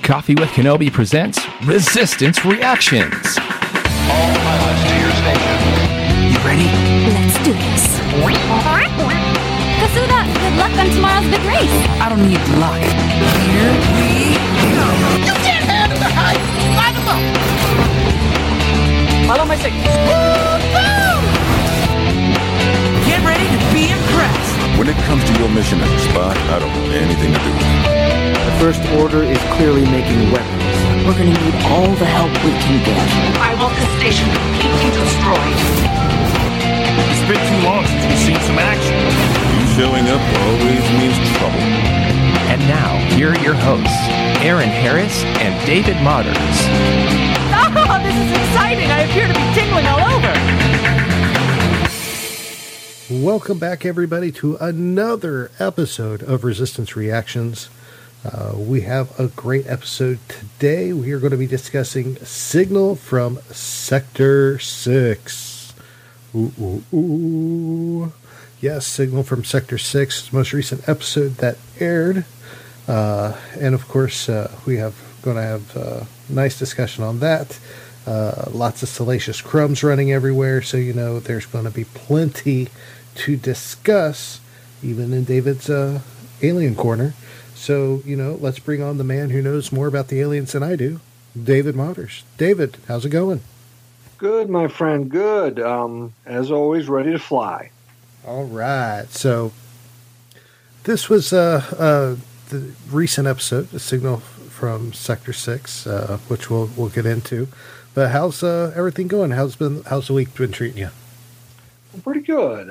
Coffee with Kenobi presents Resistance Reactions. All pilots to your station. You ready? Let's do this. Kasuda, good luck on tomorrow's big race. I don't need luck. Here we go. You can't handle the hype. Light them up. Follow my signals. Get ready to be impressed. When it comes to your mission at the spot, I don't want anything to do with it. The First Order is clearly making weapons. We're gonna need all the help we can get. I want this station completely destroyed. It's been too long since we've seen some action. You showing up always means trouble. And now, here are your hosts, Aaron Harris and David Motters. Oh, this is exciting. I appear to be tingling all over. Welcome back, everybody, to another episode of Resistance Reactions. We have a great episode today. We are going to be discussing Signal from Sector 6. Ooh. Yes, Signal from Sector 6, the most recent episode that aired. And, of course, we have going to have a nice discussion on that. Lots of salacious crumbs running everywhere, so you know there's going to be plenty to discuss, even in David's Alien Corner. So, you know, let's bring on the man who knows more about the aliens than I do, David Motters. David, how's it going? Good, my friend, good. As always, ready to fly. All right. So, this was the recent episode, the Signal from Sector 6, which we'll get into. But how's everything going? How's the week been treating you? Pretty good.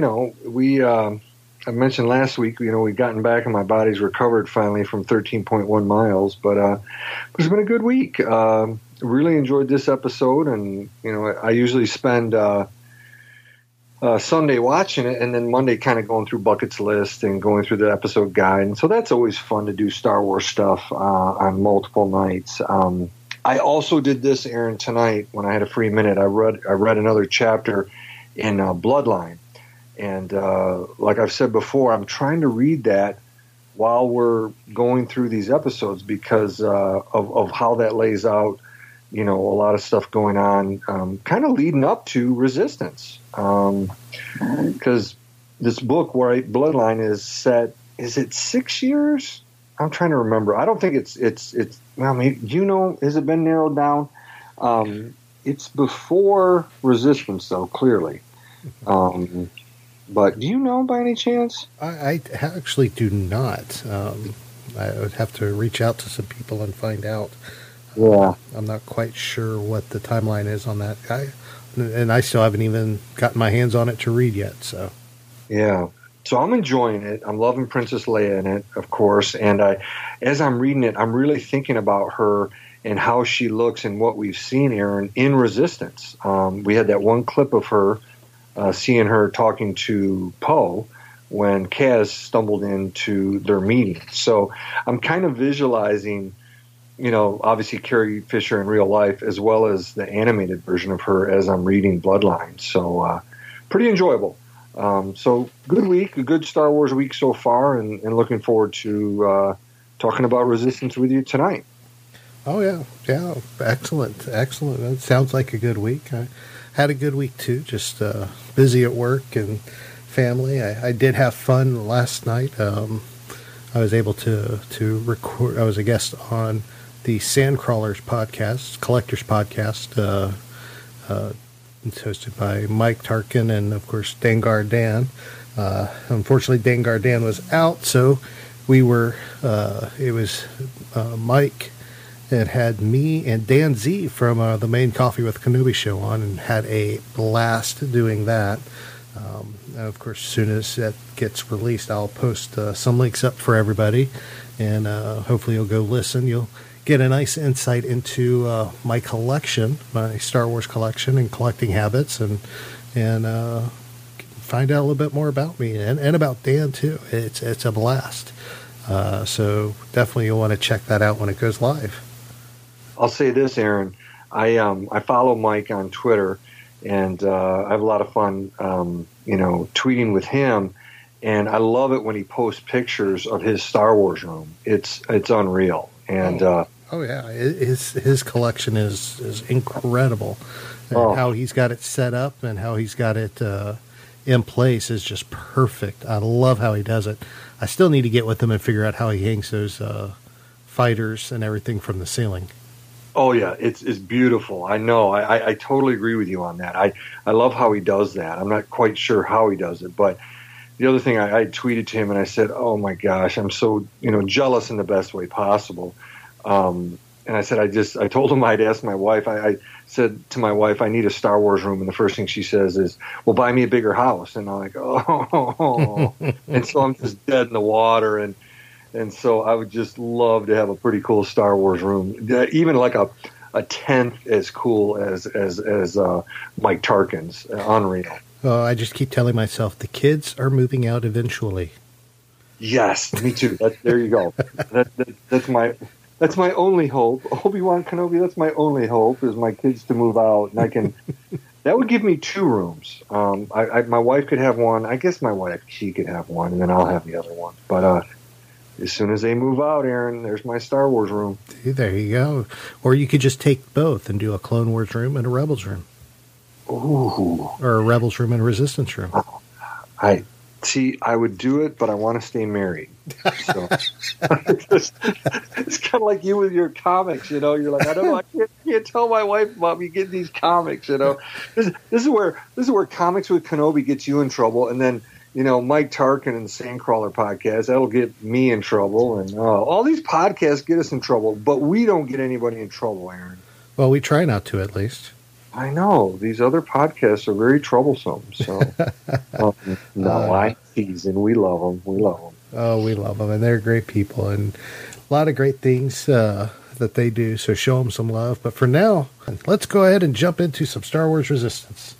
I mentioned last week, we'd gotten back and my body's recovered finally from 13.1 miles, but it's been a good week. Really enjoyed this episode, and, I usually spend Sunday watching it and then Monday kind of going through Bucket's list and going through the episode guide. And so that's always fun to do Star Wars stuff on multiple nights. I also did this, Aaron, tonight when I had a free minute. I read another chapter in Bloodline. And like I've said before, I'm trying to read that while we're going through these episodes because of how that lays out, a lot of stuff going on, kind of leading up to Resistance. Because this book, Bloodline is set, is it 6 years? I'm trying to remember. I don't think it's well, maybe, has it been narrowed down? It's before Resistance, though, clearly. But do you know by any chance? I actually do not. I would have to reach out to some people and find out. Yeah. I'm not quite sure what the timeline is on that. And I still haven't even gotten my hands on it to read yet. So. Yeah. So I'm enjoying it. I'm loving Princess Leia in it, of course. And as I'm reading it, I'm really thinking about her and how she looks and what we've seen, Aaron, in Resistance. We had that one clip of her, seeing her talking to Poe when Kaz stumbled into their meeting. So I'm kind of visualizing, obviously Carrie Fisher in real life as well as the animated version of her as I'm reading Bloodline. So pretty enjoyable. So good week, a good Star Wars week so far, and looking forward to talking about Resistance with you tonight. Oh, yeah. Excellent. That sounds like a good week. I had a good week, too, just busy at work and family. I did have fun last night. I was able to record. I was a guest on the Sandcrawlers podcast, Collectors podcast. It's hosted by Mike Tarkin and, of course, Dangar Dan. Unfortunately, Dangar Dan was out, so we were, it was Mike that had me and Dan Z from the main Coffee with Kenobi show on and had a blast doing that. And, of course, as soon as that gets released, I'll post some links up for everybody, and hopefully you'll go listen. You'll get a nice insight into my collection, my Star Wars collection and collecting habits, and find out a little bit more about me and about Dan too. It's a blast. So definitely you'll want to check that out when it goes live. I'll say this, Aaron. I follow Mike on Twitter, and I have a lot of fun, tweeting with him. And I love it when he posts pictures of his Star Wars room. It's unreal. And Oh yeah, his collection is incredible. And how he's got it set up and how he's got it in place is just perfect. I love how he does it. I still need to get with him and figure out how he hangs those fighters and everything from the ceiling. Oh yeah, it's beautiful. I know. I totally agree with you on that. I love how he does that. I'm not quite sure how he does it, but the other thing I tweeted to him and I said, "Oh my gosh, I'm so jealous in the best way possible." And I said, I told him I'd ask my wife. I said to my wife, I need a Star Wars room, and the first thing she says is, "Well, buy me a bigger house." And I'm like, "Oh," and so I'm just dead in the water And so I would just love to have a pretty cool Star Wars room, even like a tenth as cool as Mike Tarkin's. Unreal. Oh, I just keep telling myself the kids are moving out eventually. Yes, me too. There you go. That's my only hope. Obi-Wan Kenobi. That's my only hope is my kids to move out, and I can. That would give me 2 rooms. My wife could have one. I guess my wife, she could have one, and then I'll have the other one. But as soon as they move out, Aaron, there's my Star Wars room. There you go. Or you could just take both and do a Clone Wars room and a Rebels room. Ooh. Or a Rebels room and a Resistance room. I would do it, but I want to stay married. So it's kind of like you with your comics, You're like, I don't know, I can't tell my wife about me getting these comics, This is where Comics with Kenobi gets you in trouble, and then Mike Tarkin and the Sandcrawler podcast, that'll get me in trouble, and all these podcasts get us in trouble, but we don't get anybody in trouble, Aaron. Well, we try not to, at least. I know. These other podcasts are very troublesome, so I tease, and we love them. We love them. Oh, we love them, and they're great people, and a lot of great things that they do, so show them some love. But for now, let's go ahead and jump into some Star Wars Resistance.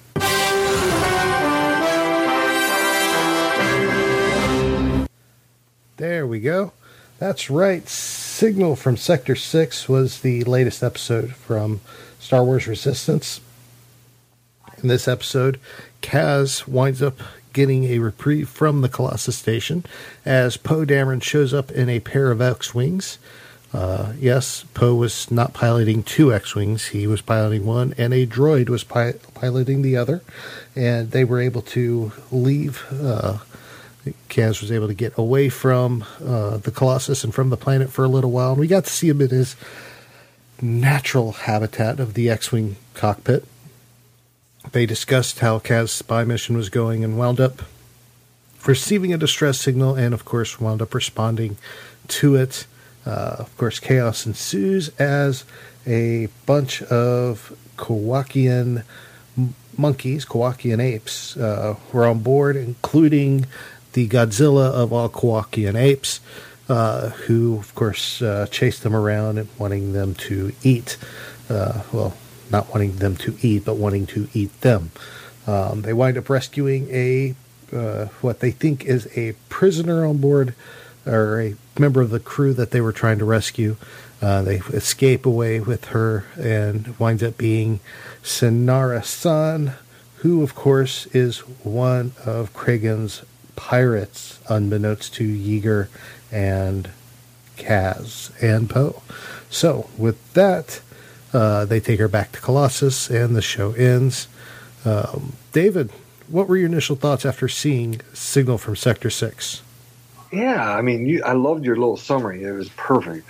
There we go. That's right. Signal from Sector 6 was the latest episode from Star Wars Resistance. In this episode, Kaz winds up getting a reprieve from the Colossus station as Poe Dameron shows up in a pair of X-Wings. Yes, Poe was not piloting 2 X-Wings. He was piloting one, and a droid was piloting the other. And they were able to leave. Kaz was able to get away from the Colossus and from the planet for a little while. And we got to see him in his natural habitat of the X-Wing cockpit. They discussed how Kaz's spy mission was going and wound up receiving a distress signal and, of course, wound up responding to it. Of course, chaos ensues as a bunch of Kowakian monkeys, Kowakian apes, were on board, including the Godzilla of all Kowakian apes, who, of course, chased them around and wanting them to eat. Not wanting them to eat, but wanting to eat them. They wind up rescuing what they think is a prisoner on board, or a member of the crew that they were trying to rescue. They escape away with her and winds up being Synara San, who, of course, is one of Kragan's pirates, unbeknownst to Yeager and Kaz and Poe. So, with that, they take her back to Colossus, and the show ends. David, what were your initial thoughts after seeing Signal from Sector 6? Yeah, I mean, I loved your little summary. It was perfect.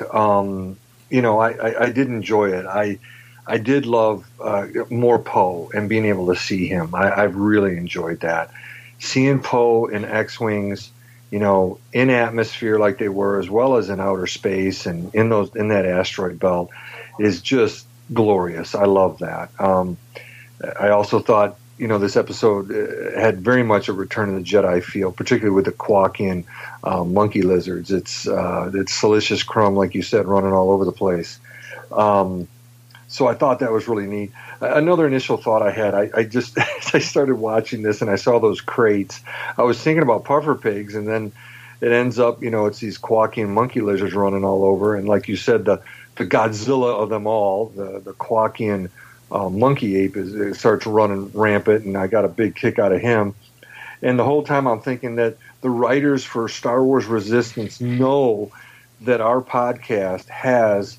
I did enjoy it. I did love more Poe and being able to see him. I really enjoyed that. Seeing Poe in X-Wings, in atmosphere like they were, as well as in outer space and in that asteroid belt, is just glorious. I love that. I also thought, this episode had very much a Return of the Jedi feel, particularly with the Kowakian monkey lizards. It's Silicious Crumb, like you said, running all over the place. So I thought that was really neat. Another initial thought I had, I just, as I started watching this and I saw those crates, I was thinking about puffer pigs, and then it ends up, it's these Kowakian monkey lizards running all over. And like you said, the Godzilla of them all, the Kowakian monkey ape, it starts running rampant, and I got a big kick out of him. And the whole time I'm thinking that the writers for Star Wars Resistance know that our podcast has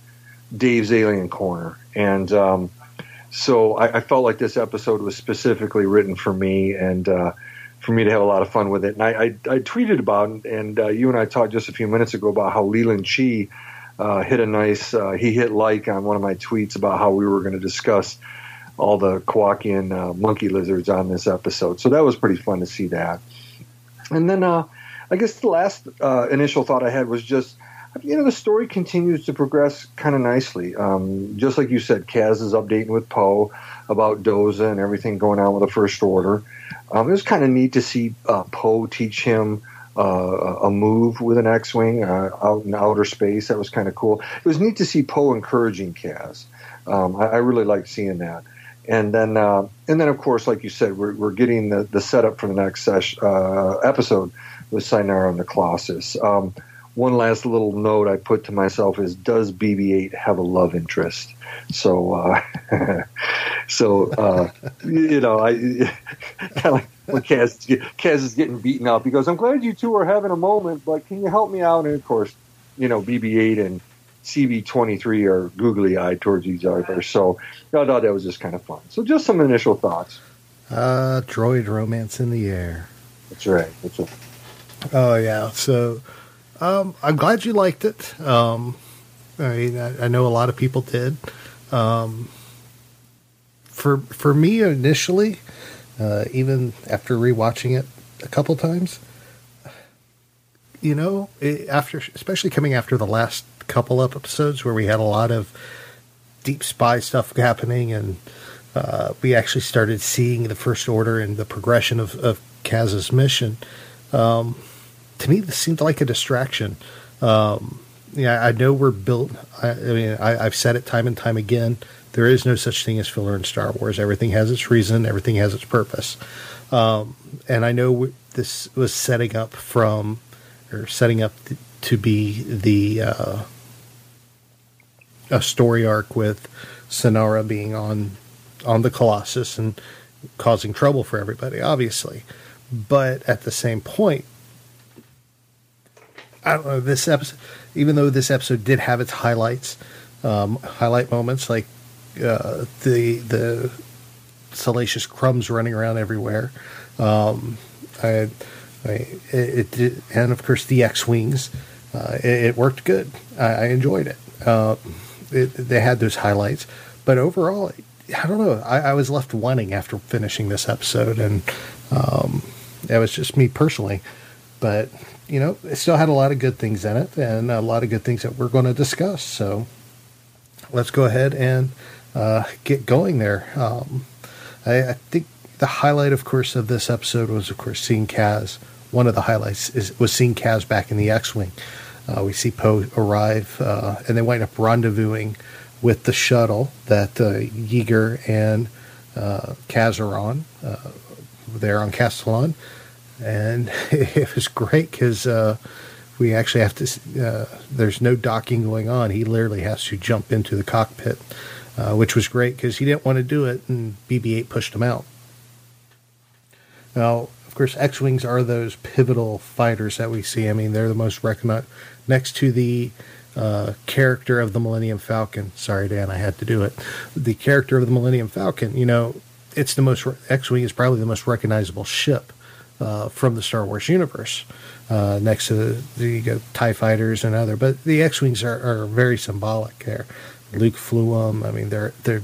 Dave's Alien Corner. And so I felt like this episode was specifically written for me and for me to have a lot of fun with it. And I tweeted about it, and you and I talked just a few minutes ago about how Leland Chi hit a nice, he hit like on one of my tweets about how we were going to discuss all the Kowakian monkey lizards on this episode. So that was pretty fun to see that. And then I guess the last initial thought I had was just, the story continues to progress kind of nicely. Just like you said, Kaz is updating with Poe about Doza and everything going on with the First Order. It was kind of neat to see Poe teach him a move with an X-Wing out in outer space. That was kind of cool. It was neat to see Poe encouraging Kaz. I really liked seeing that. And then of course, like you said, we're getting the setup for the next episode with Synara and the Colossus. One last little note I put to myself is, does BB-8 have a love interest? So, I kind of like when Kaz is getting beaten up, he goes, "I'm glad you two are having a moment, but can you help me out?" And of course, BB-8 and CV-23 are googly-eyed towards each other. So I thought that was just kind of fun. So just some initial thoughts. Droid romance in the air. That's right. Oh, yeah. So I'm glad you liked it. I know a lot of people did. For me initially, even after rewatching it a couple times, especially coming after the last couple of episodes where we had a lot of deep spy stuff happening, and we actually started seeing the First Order and the progression of Kaz's mission. To me, this seemed like a distraction. I know we're built. I've said it time and time again. There is no such thing as filler in Star Wars. Everything has its reason. Everything has its purpose. And I know this was setting up to be a story arc with Synara being on the Colossus and causing trouble for everybody, obviously. But at the same point, I don't know, this episode, even though this episode did have its highlight moments, like the salacious crumbs running around everywhere, and of course the X-Wings, it worked good. I enjoyed it. They had those highlights, but overall, I don't know. I was left wanting after finishing this episode, and that was just me personally. But it still had a lot of good things in it, and a lot of good things that we're going to discuss. So let's go ahead and get going there. I think the highlight, of course, of this episode was, of course, seeing Kaz. One of the highlights was seeing Kaz back in the X-Wing. We see Poe arrive, and they wind up rendezvousing with the shuttle that Yeager and Kaz are on. They're on Castellan. And it was great because we actually have to, there's no docking going on. He literally has to jump into the cockpit, which was great because he didn't want to do it, and BB-8 pushed him out. Now, of course, X-Wings are those pivotal fighters that we see. I mean, they're the most recognized, next to the character of the Millennium Falcon. Sorry, Dan, I had to do it. The character of the Millennium Falcon, it's the most, X-Wing is probably the most recognizable ship from the Star Wars universe, next to the TIE fighters and other, but the X-Wings are very symbolic there. Luke flew them. I mean,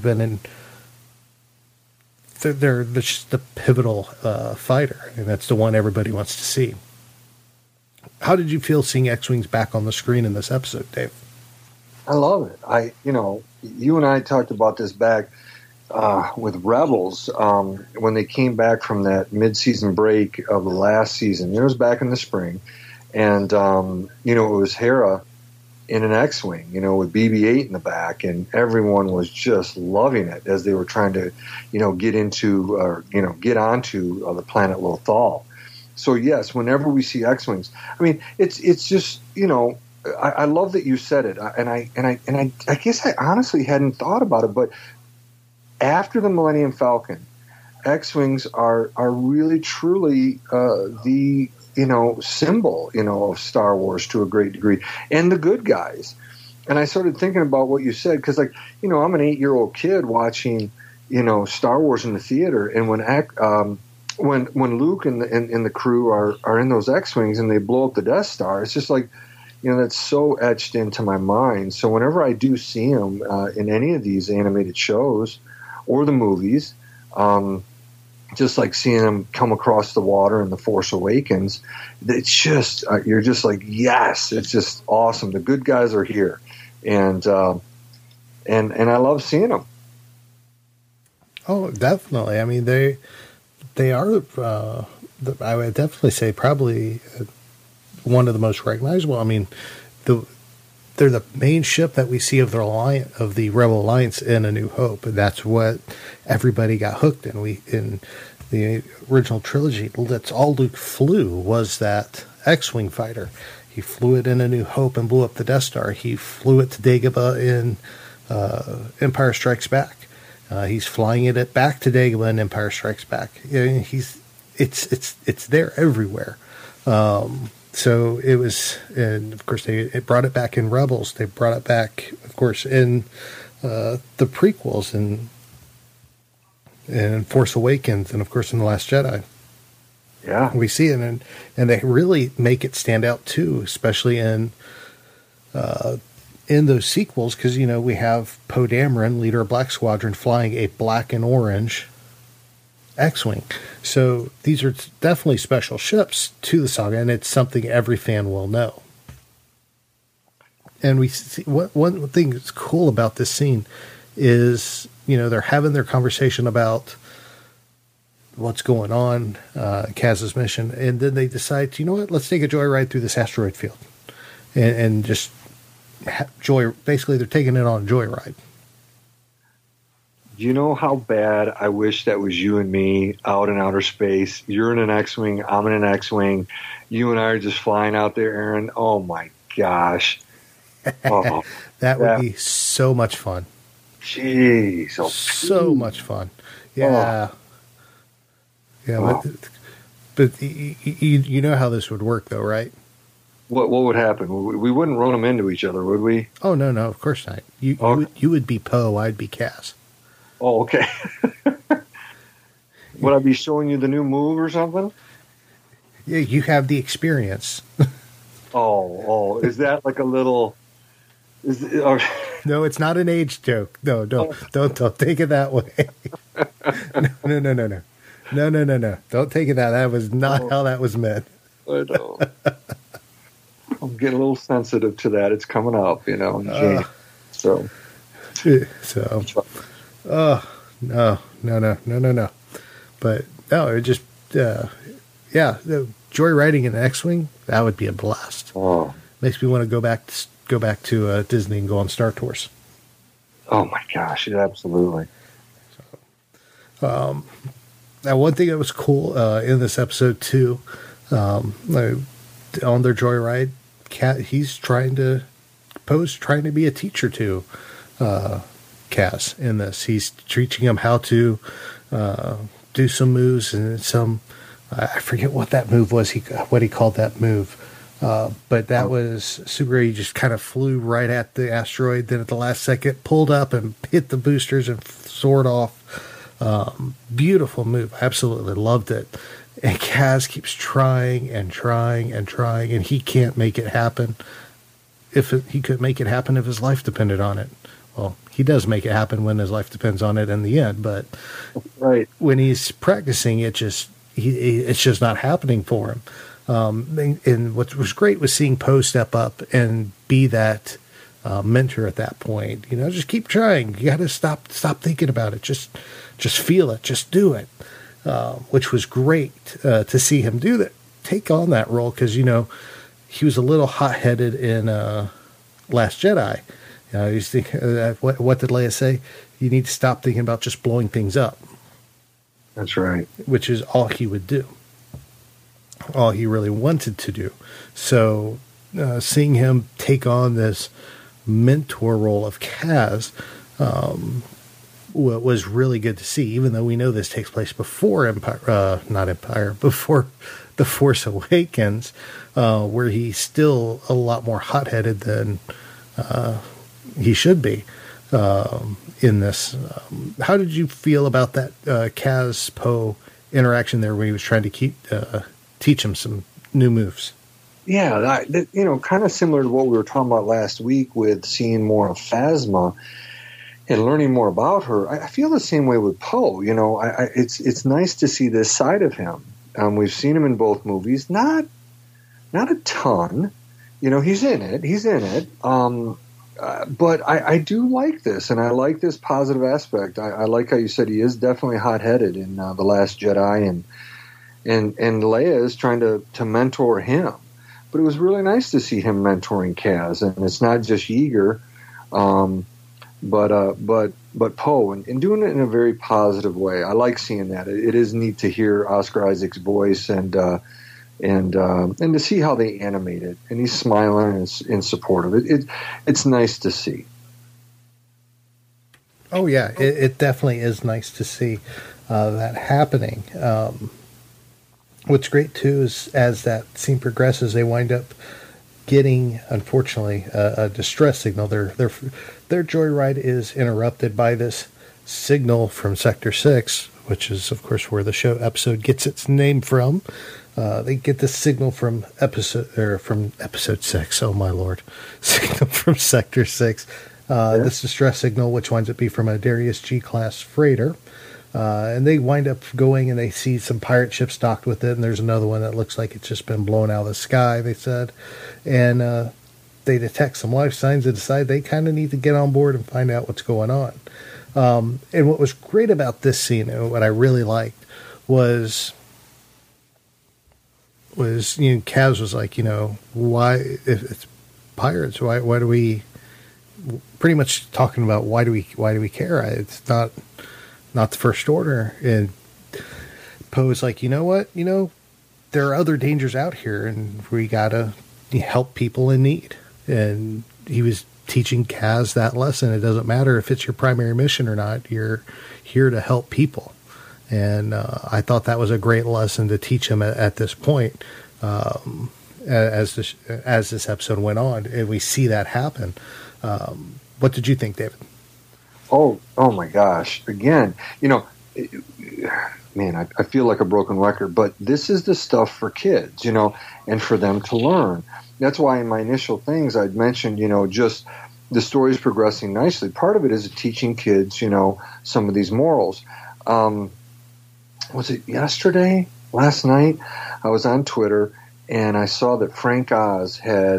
they're just the pivotal fighter, and that's the one everybody wants to see. How did you feel seeing X-Wings back on the screen in this episode, Dave? I love it. You and I talked about this back with Rebels, when they came back from that mid-season break of the last season. It was back in the spring, and it was Hera in an X-Wing, with BB-8 in the back, and everyone was just loving it as they were trying to, get into or get onto the planet Lothal. So yes, whenever we see X-Wings, I mean, it's just I love that you said it, and I guess I honestly hadn't thought about it, but after the Millennium Falcon, X-Wings are really truly the symbol of Star Wars to a great degree, and the good guys. I started thinking about what you said, because, like, you know, I'm an 8-year-old kid watching, you know, Star Wars in the theater, and when Luke and the crew are in those X-wings and they blow up the Death Star, it's just like, you know, that's so etched into my mind. So whenever I do see them in any of these animated shows or the movies, just like seeing them come across the water in The Force Awakens, it's just you're just like, yes, it's just awesome. The good guys are here, and I love seeing them. Oh, definitely. I mean, they are. I would definitely say probably one of the most recognizable. I mean, they're the main ship that we see of the Rebel Alliance in A New Hope, and that's what everybody got hooked in. In the original trilogy, that's all Luke flew was that X-wing fighter. He flew it in A New Hope and blew up the Death Star. He flew it to Dagobah in Empire Strikes Back. He's flying it back to Dagobah in Empire Strikes Back. It's there everywhere. So it was, and of course they brought it back in Rebels. They brought it back, of course, in the prequels and Force Awakens, and of course in The Last Jedi. Yeah, we see it, and they really make it stand out too, especially in those sequels, because, you know, we have Poe Dameron, leader of Black Squadron, flying a black and orange X-wing. So these are definitely special ships to the saga, and it's something every fan will know. And we see one thing that's cool about this scene is, you know, they're having their conversation about what's going on, Kaz's mission, and then they decide, you know what, let's take a joyride through this asteroid field, and just basically they're taking it on a joyride. You know how bad I wish that was you and me out in outer space. You're in an X-wing, I'm in an X-wing. You and I are just flying out there, Aaron. Oh my gosh. Oh, that would be so much fun. Jeez. Oh, so much fun. Yeah. Oh. Yeah, but you know how this would work, though, right? What would happen? We wouldn't run them into each other, would we? Oh, no, of course not. You would be Poe, I'd be Kaz. Oh, okay. Would I be showing you the new move or something? Yeah, you have the experience. Oh, is that like a little... No, it's not an age joke. No, don't take it that way. No. Don't take it that. That was not how that was meant. I know. I'm getting a little sensitive to that. It's coming up, you know. So. No. But no, it just, the joyriding in an X-wing, that would be a blast. Oh, makes me want to go back to Disney and go on Star Tours. Oh my gosh, absolutely. So, now one thing that was cool in this episode too, on their joyride, Poe's trying to be a teacher to Kaz in this. He's teaching him how to do some moves and some. I forget what that move was. What he called that move, but that was super. He just kind of flew right at the asteroid. Then at the last second, pulled up and hit the boosters and soared off. Beautiful move. I absolutely loved it. And Kaz keeps trying, and he can't make it happen. He could make it happen if his life depended on it. Well, he does make it happen when his life depends on it in the end, but right when he's practicing, it's just not happening for him. And what was great was seeing Poe step up and be that mentor at that point. You know, just keep trying. You got to stop thinking about it. Just feel it. Just do it. Which was great to see him do that, take on that role, because, you know, he was a little hot-headed in Last Jedi. He's thinking, what did Leia say? You need to stop thinking about just blowing things up. That's right. Which is all he would do. All he really wanted to do. So seeing him take on this mentor role of Kaz was really good to see, even though we know this takes place before before The Force Awakens, where he's still a lot more hot-headed than he should be in this. How did you feel about that Kaz Poe interaction there when he was trying to teach him some new moves? Yeah, kind of similar to what we were talking about last week with seeing more of Phasma and learning more about her. I feel the same way with Poe. It's nice to see this side of him. We've seen him in both movies, not a ton. He's in it. But I do like this, and I like this positive aspect. I like how you said he is definitely hot-headed in The Last Jedi, and Leia is trying to mentor him. But it was really nice to see him mentoring Kaz, and it's not just Yeager, but Poe, and doing it in a very positive way. I like seeing that. It is neat to hear Oscar Isaac's voice and to see how they animate it, and he's smiling and supportive. It's nice to see. Oh yeah, it definitely is nice to see that happening. What's great too is as that scene progresses, they wind up getting, unfortunately, a distress signal. Their joyride is interrupted by this signal from Sector 6, which is, of course, where the episode gets its name from. They get this signal from episode 6. Oh my lord, signal from Sector 6. This distress signal, which winds up being from a Darius G-class freighter. And they wind up going and they see some pirate ships docked with it, and there's another one that looks like it's just been blown out of the sky, they said. And they detect some life signs and decide they kind of need to get on board and find out what's going on. And what was great about this scene, and what I really liked, was Kaz was like, why, if it's pirates, why do we, pretty much talking about why do we care? It's not the First Order. And Poe's like, you know what? There are other dangers out here, and we gotta help people in need. And he was teaching Kaz that lesson. It doesn't matter if it's your primary mission or not. You're here to help people. And I thought that was a great lesson to teach him at this point. As this episode went on, and we see that happen. What did you think, David? Oh my gosh. Again, man, I feel like a broken record, but this is the stuff for kids, and for them to learn. That's why in my initial things I'd mentioned, just the story's progressing nicely. Part of it is teaching kids, some of these morals. Was it last night? I was on Twitter and I saw that Frank Oz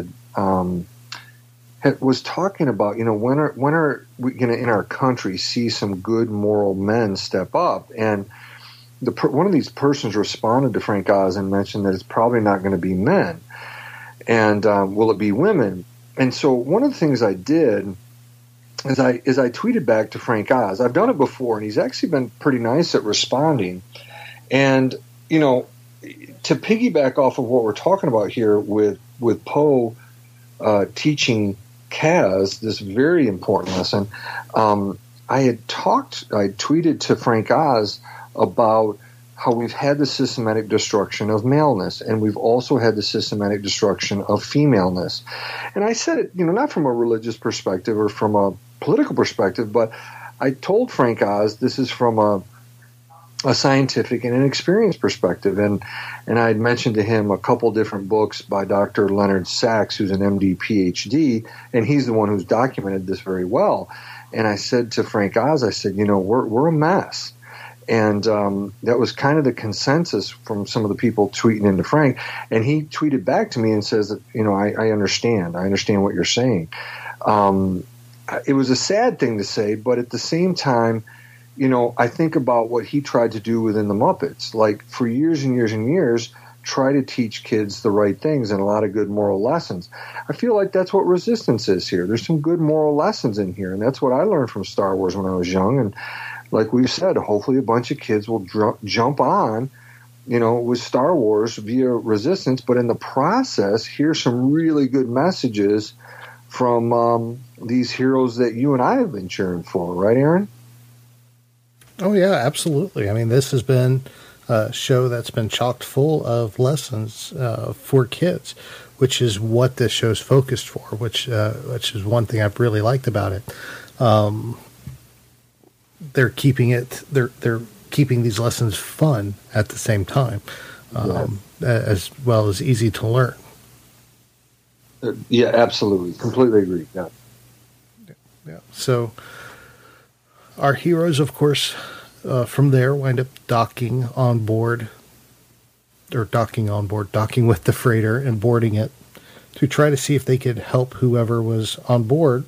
was talking about, when are we going to in our country see some good moral men step up? And one of these persons responded to Frank Oz and mentioned that it's probably not going to be men, and will it be women? And so one of the things I did is I tweeted back to Frank Oz. I've done it before, and he's actually been pretty nice at responding. And to piggyback off of what we're talking about here with Poe teaching Kaz this very important lesson, I tweeted to Frank Oz about how we've had the systematic destruction of maleness, and we've also had the systematic destruction of femaleness. And I said it, not from a religious perspective or from a political perspective, but I told Frank Oz this is from a scientific and an experience perspective. And I had mentioned to him a couple different books by Dr. Leonard Sachs, who's an MD, PhD, and he's the one who's documented this very well. And I said to Frank Oz, I said, we're a mess. And that was kind of the consensus from some of the people tweeting into Frank. And he tweeted back to me and says that, I understand. I understand what you're saying. It was a sad thing to say, but at the same time, I think about what he tried to do within the Muppets. Like, for years and years and years, try to teach kids the right things and a lot of good moral lessons. I feel like that's what Resistance is here. There's some good moral lessons in here, and that's what I learned from Star Wars when I was young. And like we've said, hopefully a bunch of kids will jump on, with Star Wars via Resistance, but in the process, hear some really good messages from these heroes that you and I have been cheering for. Right, Aaron? Oh, yeah, absolutely. I mean, this has been show that's been chock full of lessons for kids, which is what this show's focused for, which is one thing I've really liked about it. They're keeping these lessons fun at the same time, as well as easy to learn. Yeah, absolutely. Completely agree. Yeah. Yeah. So our heroes, of course, from there wind up docking with the freighter and boarding it to try to see if they could help whoever was on board.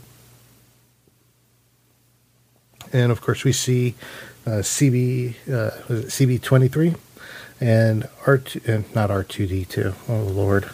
And of course, we see CB23 and not R2D2. Oh Lord,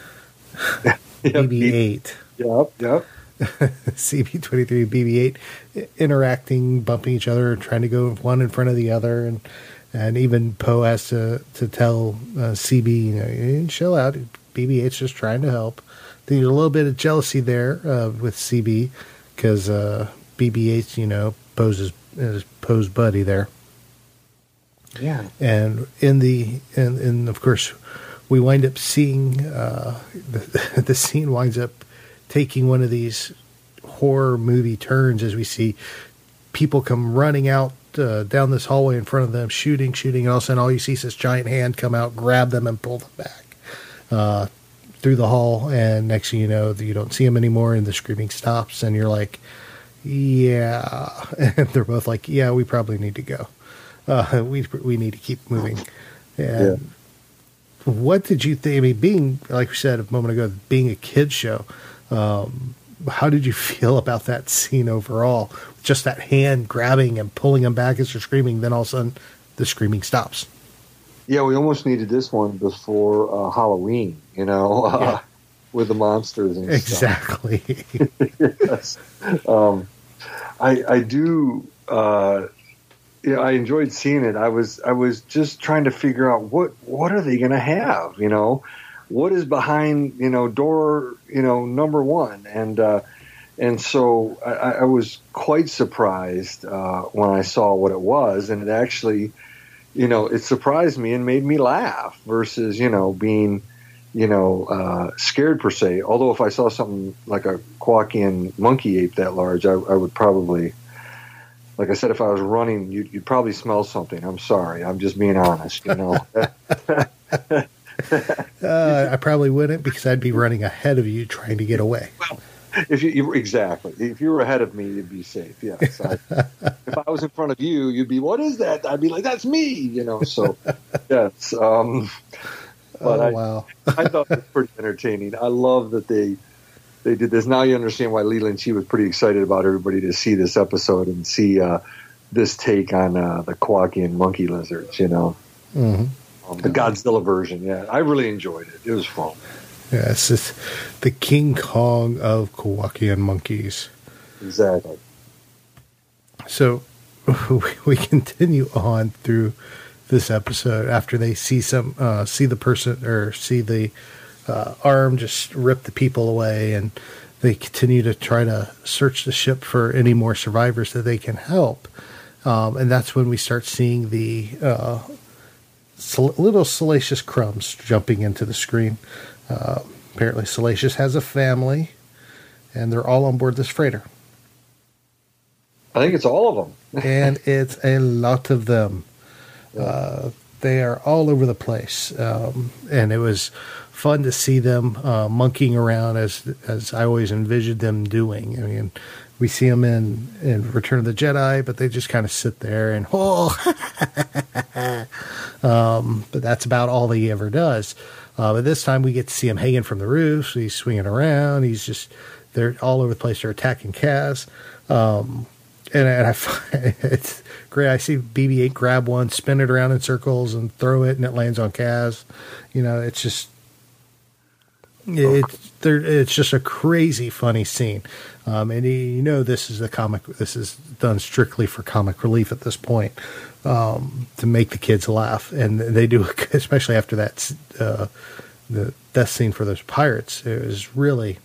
BB-8. Yep. CB23 and BB-8 interacting, bumping each other, trying to go one in front of the other, and even Poe has to tell CB, chill out. BB-8's just trying to help. There's a little bit of jealousy there with CB because BB-8's Poe's buddy there. Yeah, and of course we wind up seeing the scene winds up taking one of these horror movie turns as we see people come running out down this hallway in front of them, shooting, and all of a sudden all you see is this giant hand come out, grab them, and pull them back through the hall. And next thing you know, you don't see them anymore, and the screaming stops, and you're like, yeah. And they're both like, yeah, we probably need to go. We need to keep moving. And what did you think? I mean, being, like we said a moment ago, being a kid's show, how did you feel about that scene overall? Just that hand grabbing and pulling them back as they're screaming, then all of a sudden the screaming stops. Yeah, we almost needed this one before Halloween, with the monsters and exactly. stuff. Yes. I do. I enjoyed seeing it. I was just trying to figure out what are they going to have, what is behind, door, number one. And so I was quite surprised when I saw what it was. And it actually, it surprised me and made me laugh versus, being, scared per se. Although if I saw something like a Kowakian monkey ape that large, I would probably, like I said, if I was running, you'd probably smell something. I'm sorry. I'm just being honest, I probably wouldn't, because I'd be running ahead of you trying to get away. Well, if you were ahead of me, you'd be safe. Yes. If I was in front of you, you'd be, what is that? I'd be like, that's me. So yes. But wow. I thought it was pretty entertaining. I love that they did this. Now you understand why Leland Chee was pretty excited about everybody to see this episode and see this take on the Kowakian monkey lizards. Mm-hmm. The Godzilla version. Yeah, I really enjoyed it. It was fun. Yeah, it's just the King Kong of Kowakian monkeys. Exactly. So we continue on through this episode after they see the person, or see the arm just rip the people away, and they continue to try to search the ship for any more survivors that they can help. And that's when we start seeing the little Salacious crumbs jumping into the screen. Apparently Salacious has a family, and they're all on board this freighter. I think it's all of them. And it's a lot of them. They are all over the place. And it was fun to see them monkeying around as I always envisioned them doing. I mean, we see them in Return of the Jedi, but they just kind of sit there and, but that's about all he ever does. But this time we get to see him hanging from the roof. So he's swinging around. They're all over the place. They're attacking Kaz. And I find it's great. I see BB-8 grab one, spin it around in circles, and throw it, and it lands on Kaz. It's just it's just a crazy funny scene. And this is this is done strictly for comic relief at this point, to make the kids laugh, and they do, especially after that the death scene for those pirates. It was really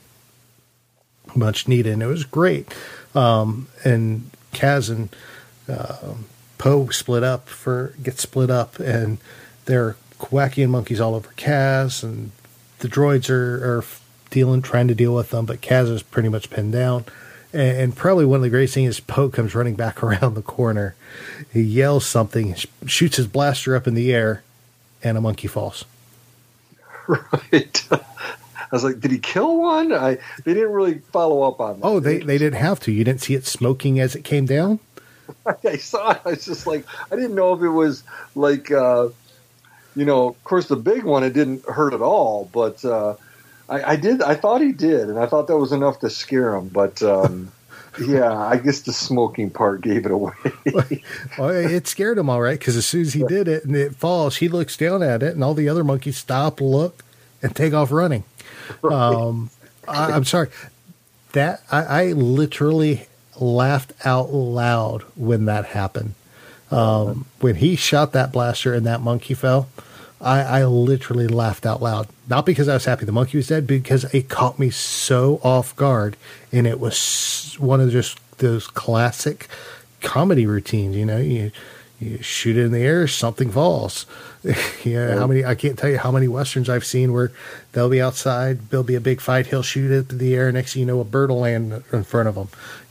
much needed, and it was great. And Kaz and Poe gets split up, and there are Kowakian monkeys all over Kaz, and the droids are trying to deal with them, but Kaz is pretty much pinned down. And probably one of the greatest things is Poe comes running back around the corner. He yells something, shoots his blaster up in the air, and a monkey falls. Right. I was like, did he kill one? They didn't really follow up on that. Oh, they didn't have to. You didn't see it smoking as it came down? I saw it. I was just like, I didn't know if it was like, of course the big one, it didn't hurt at all, but I thought he did, and I thought that was enough to scare him, but yeah, I guess the smoking part gave it away. Well, it scared him all right, because as soon as he did it and it falls, he looks down at it, and all the other monkeys stop, look, and take off running. Right. I'm sorry. That I literally laughed out loud when that happened. When he shot that blaster and that monkey fell, I literally laughed out loud. Not because I was happy the monkey was dead, because it caught me so off guard, and it was one of just those classic comedy routines. You shoot it in the air, something falls. I can't tell you how many westerns I've seen where they'll be outside, there'll be a big fight, he'll shoot it in the air, next thing you know, a bird will land in front of him.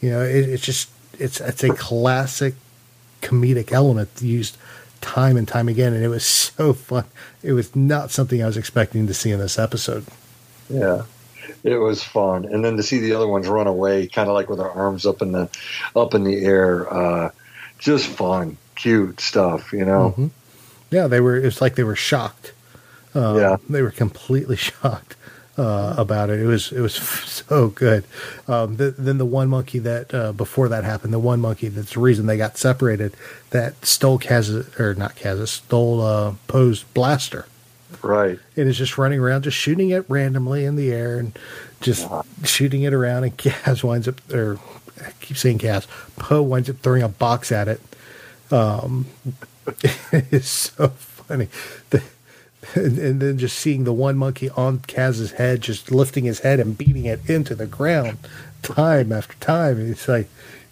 It's a classic comedic element used time and time again, and it was so fun. It was not something I was expecting to see in this episode. Yeah, it was fun, and then to see the other ones run away, kind of like with their arms up in the air, just fun, cute stuff, Mm-hmm. Yeah, it's like they were shocked. They were completely shocked about it. It was so good. Then the one monkey that before that happened, the one monkey that's the reason they got separated, that stole Poe's blaster. Right. It is just running around, just shooting it randomly in the air and just shooting it around. And Kaz winds up, or I keep saying Kaz, Poe winds up throwing a box at it. It's so funny. And then just seeing the one monkey on Kaz's head, just lifting his head and beating it into the ground time after time. It's like,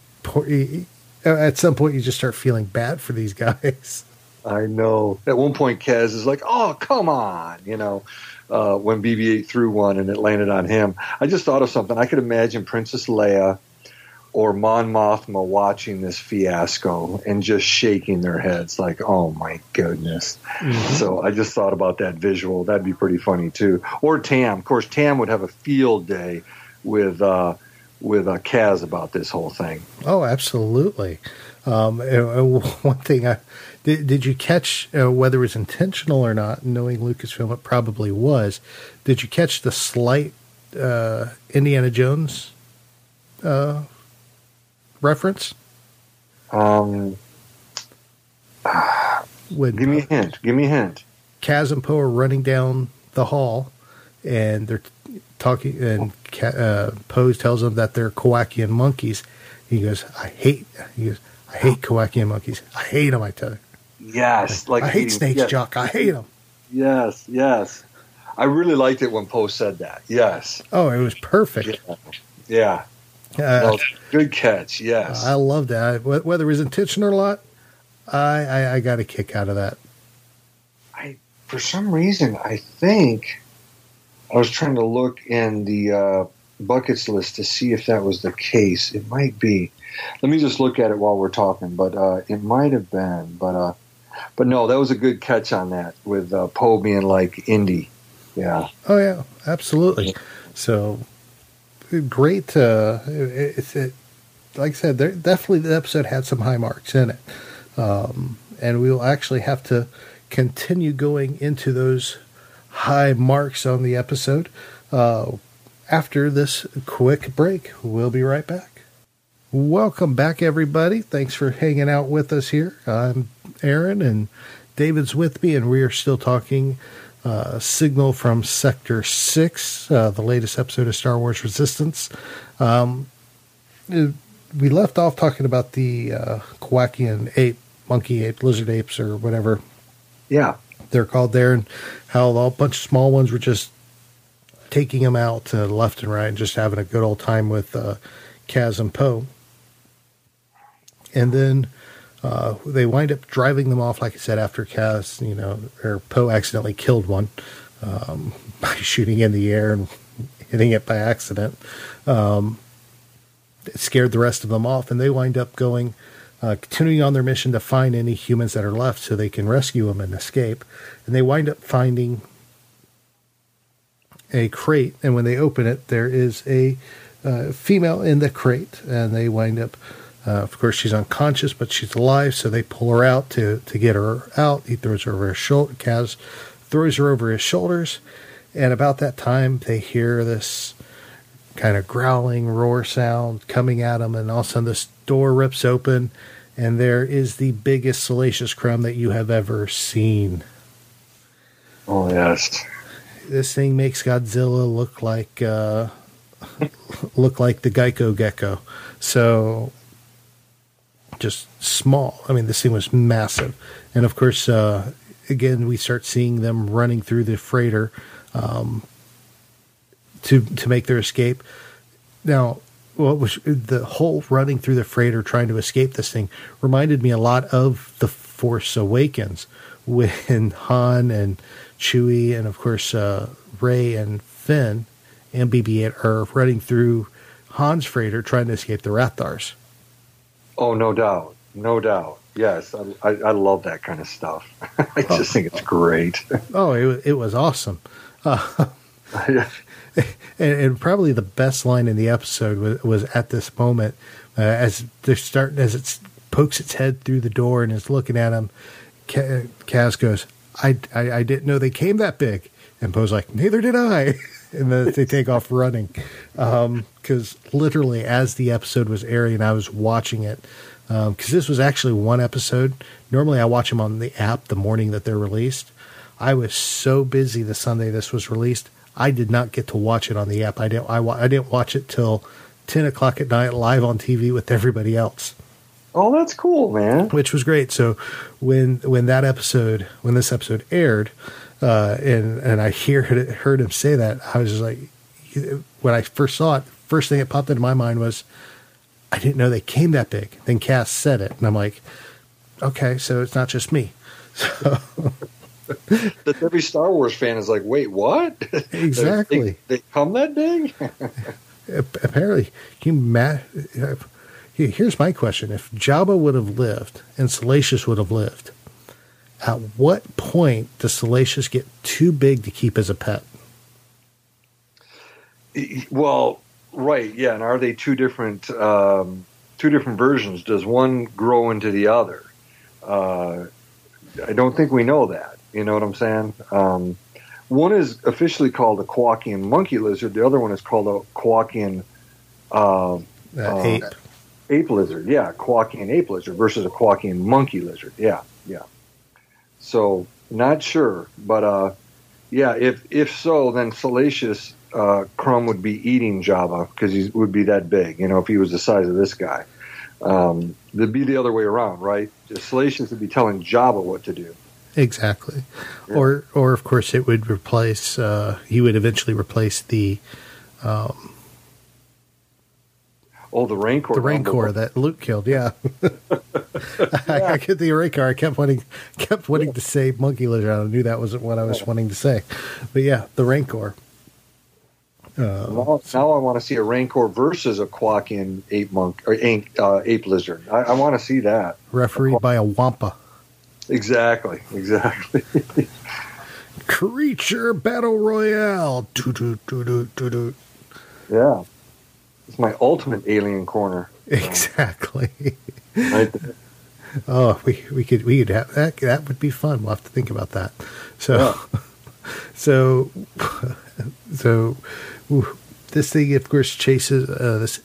at some point you just start feeling bad for these guys. I know. At one point, Kaz is like, oh, come on, when BB-8 threw one and it landed on him. I just thought of something. I could imagine Princess Leia or Mon Mothma watching this fiasco and just shaking their heads like, oh, my goodness. Mm-hmm. So I just thought about that visual. That'd be pretty funny, too. Or Tam. Of course, Tam would have a field day with Kaz about this whole thing. Oh, absolutely. One thing, did you catch, whether it was intentional or not, knowing Lucasfilm, it probably was, did you catch the slight Indiana Jones reference? Give me a hint. Kaz and Poe are running down the hall, and they're talking, and Poe tells them that they're Kowakian monkeys. He goes, I hate Kowakian monkeys. I hate them, I tell you. Yes. I hate snakes, yes. Jock. I hate them. Yes. I really liked it when Poe said that. Yes. Oh, it was perfect. Yeah. Good catch. Yes. I love that. Whether it was intentional or not, I got a kick out of that. For some reason, I think I was trying to look in the buckets list to see if that was the case. It might be. Let me just look at it while we're talking, but it might have been. But no, that was a good catch on that with Poe being like Indy. Yeah. Oh yeah, absolutely. So great. Like I said, definitely the episode had some high marks in it, and we'll actually have to continue going into those high marks on the episode after this quick break. We'll be right back. Welcome back, everybody. Thanks for hanging out with us here. I'm Aaron, and David's with me, and we are still talking Signal from Sector 6, the latest episode of Star Wars Resistance. We left off talking about the Kowakian ape, monkey ape, lizard apes, or whatever. Yeah. They're called there, and how a bunch of small ones were just taking them out left and right and just having a good old time with Kaz and Poe. And then They wind up driving them off, like I said, after Kaz, or Poe accidentally killed one by shooting in the air and hitting it by accident. It scared the rest of them off, and they wind up continuing on their mission to find any humans that are left so they can rescue them and escape. And they wind up finding a crate, and when they open it, there is a female in the crate, and they wind up, of course, she's unconscious, but she's alive, so they pull her out to get her out. He throws her over his shoulder. Kaz throws her over his shoulders, and about that time, they hear this kind of growling roar sound coming at them, and all of a sudden this door rips open, and there is the biggest Salacious Crumb that you have ever seen. Oh, yes. This thing makes Godzilla look like the Geico Gecko. So just small. I mean, this thing was massive. And of course, again, we start seeing them running through the freighter to make their escape. Now, what was the whole running through the freighter trying to escape this thing reminded me a lot of The Force Awakens, when Han and Chewie and, of course, Rey and Finn and BB-8 are running through Han's freighter trying to escape the Rathars. Oh, no doubt. No doubt. Yes, I love that kind of stuff. I just think it's great. Oh, it was awesome. And probably the best line in the episode was at this moment, as it pokes its head through the door and is looking at him. Kaz goes, I didn't know they came that big. And Poe's like, neither did I. And then they take off running. Because literally as the episode was airing, I was watching it. Because this was actually one episode. Normally I watch them on the app the morning that they're released. I was so busy the Sunday this was released, I did not get to watch it on the app. I didn't watch it till 10 o'clock at night live on TV with everybody else. Oh, that's cool, man. Which was great. So when this episode aired, and I heard him say that, I was just like, when I first saw it, first thing that popped into my mind was, I didn't know they came that big. Then Cass said it, and I'm like, okay, so it's not just me. So that every Star Wars fan is like, wait, what? Exactly. they come that big? Apparently. Here's my question. If Jabba would have lived and Salacious would have lived, at what point does Salacious get too big to keep as a pet? Well, right, yeah. And are they two different versions? Does one grow into the other? I don't think we know that. You know what I'm saying? One is officially called a Kowakian monkey lizard. The other one is called a Kowakian ape lizard. Yeah, Kowakian ape lizard versus a Kowakian monkey lizard. Yeah. So not sure, but yeah. If so, then Salacious Crumb would be eating Jabba because he would be that big. You know, if he was the size of this guy, it'd be the other way around, right? Salacious would be telling Jabba what to do. Exactly. Yeah. Or of course, it would replace. He would eventually replace the. The Rancor. The Rancor that Luke killed. Yeah. I get the Rancor. I kept wanting to say monkey lizard. I knew that wasn't what I was wanting to say, but yeah, the Rancor. Now I want to see a Rancor versus a Kowakian ape lizard. I want to see that. Refereed by a Wampa. Exactly. Creature Battle Royale. Yeah. It's my ultimate alien corner. Exactly. Right there. Oh, we could have that. That would be fun. We'll have to think about that. So, yeah. so this thing, of course, chases this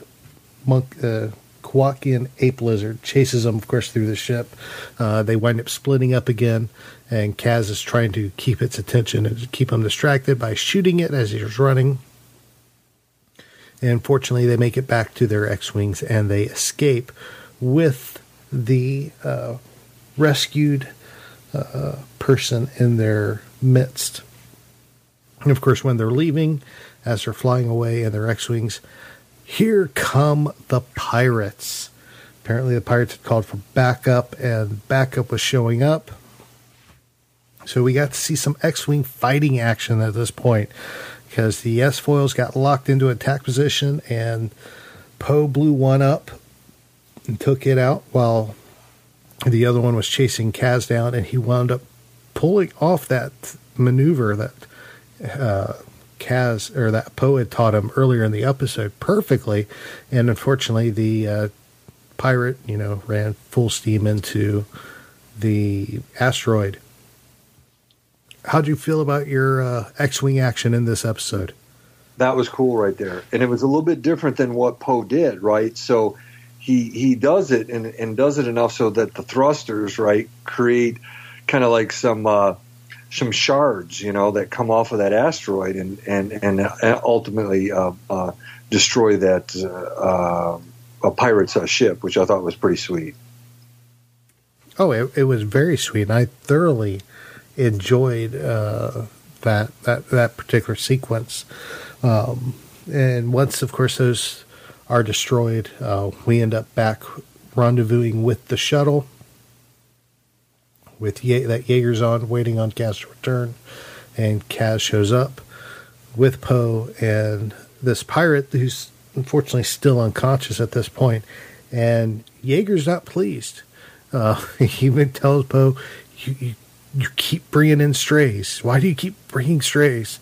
Kowakian ape lizard, chases them, of course, through the ship. They wind up splitting up again, and Kaz is trying to keep its attention and keep them distracted by shooting it as he's running. And fortunately, they make it back to their X-Wings, and they escape with the rescued person in their midst. And of course, when they're leaving, as they're flying away in their X-Wings, here come the pirates. Apparently the pirates had called for backup, and backup was showing up. So we got to see some X-Wing fighting action at this point, because the S-foils got locked into attack position, and Poe blew one up and took it out while the other one was chasing Kaz down, and he wound up pulling off that maneuver that Kaz, or that Poe had taught him earlier in the episode perfectly. And unfortunately, the pirate, ran full steam into the asteroid. How'd you feel about your X-Wing action in this episode? That was cool right there. And it was a little bit different than what Poe did, right? So he does it and does it enough so that the thrusters, right, create kind of like some shards, that come off of that asteroid and ultimately destroy that a pirate's ship, which I thought was pretty sweet. Oh, it was very sweet, and I thoroughly enjoyed that particular sequence. And once, of course, those are destroyed, we end up back rendezvousing with the shuttle, with that Jaeger's on, waiting on Kaz to return, and Kaz shows up with Poe and this pirate who's unfortunately still unconscious at this point, and Jaeger's not pleased. He even tells Poe, you keep bringing in strays. Why do you keep bringing strays?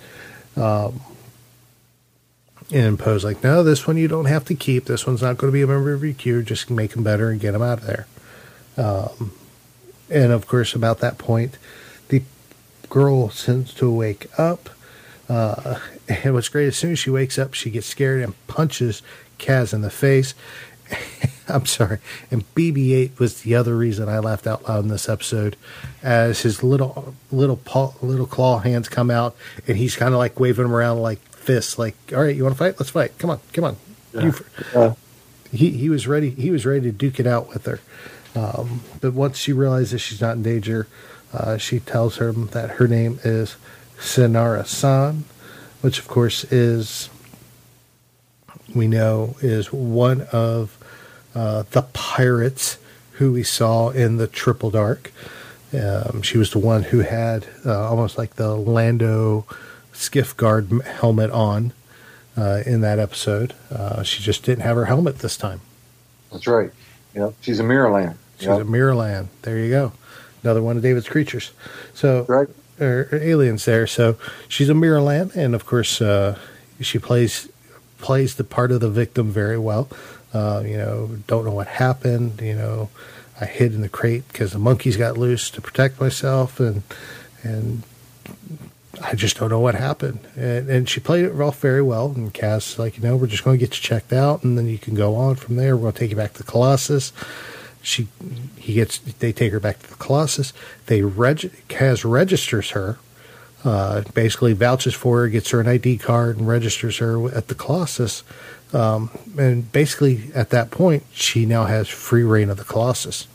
And Poe's like, no, this one you don't have to keep. This one's not going to be a member of your crew. Just make them better and get them out of there. And, of course, about that point, the girl tends to wake up. And what's great, as soon as she wakes up, she gets scared and punches Kaz in the face. I'm sorry. And BB-8 was the other reason I laughed out loud in this episode, as his little claw hands come out, and he's kind of like waving them around like fists, like, all right, you want to fight? Let's fight. Come on. Yeah. He was ready. He was ready to duke it out with her. But once she realizes she's not in danger, she tells her that her name is Synara-san, which of course we know is one of the pirates who we saw in the Triple Dark. She was the one who had almost like the Lando skiff guard helmet on in that episode. She just didn't have her helmet this time. That's right. Yep. She's a Mirrorland. She's a Mirrorland. There you go. Another one of David's creatures. So, right. Or aliens there. So she's a Mirrorland, and of course she plays the part of the victim very well. Don't know what happened. I hid in the crate because the monkeys got loose to protect myself, and I just don't know what happened. And she played it off very well. And Kaz is like, we're just going to get you checked out, and then you can go on from there. We're going to take you back to Colossus. They take her back to the Colossus. Kaz registers her, basically vouches for her, gets her an ID card, and registers her at the Colossus. And basically, at that point, she now has free reign of the Colossus,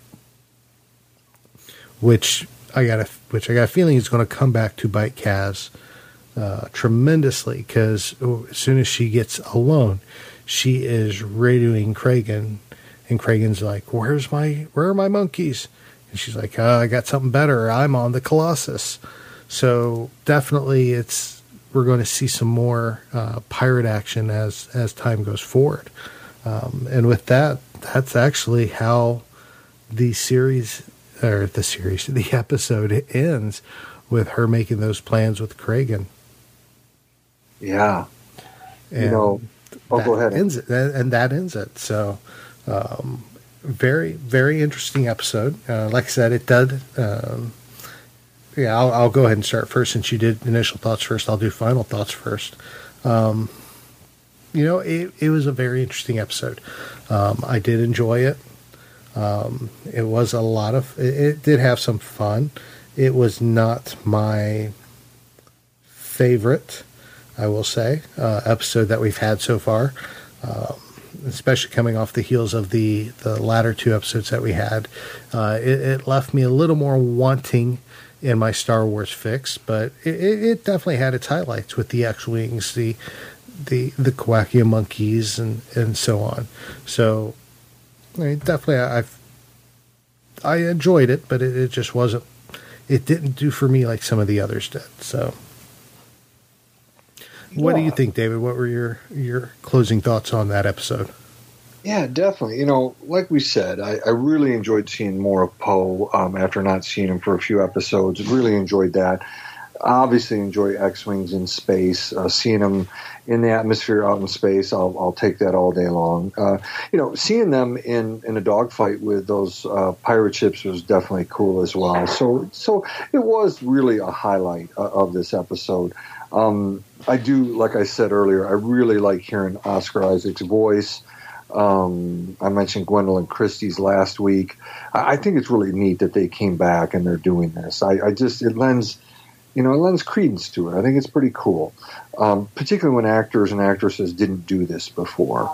which I got a feeling is going to come back to bite Kaz tremendously, because as soon as she gets alone, she is radioing Kragen, and Kragen's like, where are my monkeys? And she's like, I got something better. I'm on the Colossus. So definitely we're going to see some more pirate action as time goes forward. And with that's actually how the episode ends, with her making those plans with Kragen. Yeah. And go ahead. That ends it. So, very, very interesting episode. Like I said, it did. I'll go ahead and start first, since you did initial thoughts first. I'll do final thoughts first. It was a very interesting episode. I did enjoy it. It was a lot of. It did have some fun. It was not my favorite, I will say, episode that we've had so far. Especially coming off the heels of the latter two episodes that we had. It left me a little more wanting in my Star Wars fix, but it definitely had its highlights with the X-Wings, the Kowakia monkeys, and so on. So I mean, definitely, I enjoyed it, but it just wasn't. It didn't do for me like some of the others did. So, what do you think, David? What were your closing thoughts on that episode? Yeah, definitely. You know, like we said, I really enjoyed seeing more of Poe after not seeing him for a few episodes. Really enjoyed that. Obviously enjoy X-Wings in space. Seeing them in the atmosphere out in space, I'll take that all day long. You know, seeing them in a dogfight with those pirate ships was definitely cool as well. So it was really a highlight of this episode. I do, like I said earlier, I really like hearing Oscar Isaac's voice. I mentioned Gwendolyn Christie's last week. I think it's really neat that they came back and they're doing this. It lends credence to it. I think it's pretty cool, particularly when actors and actresses didn't do this before.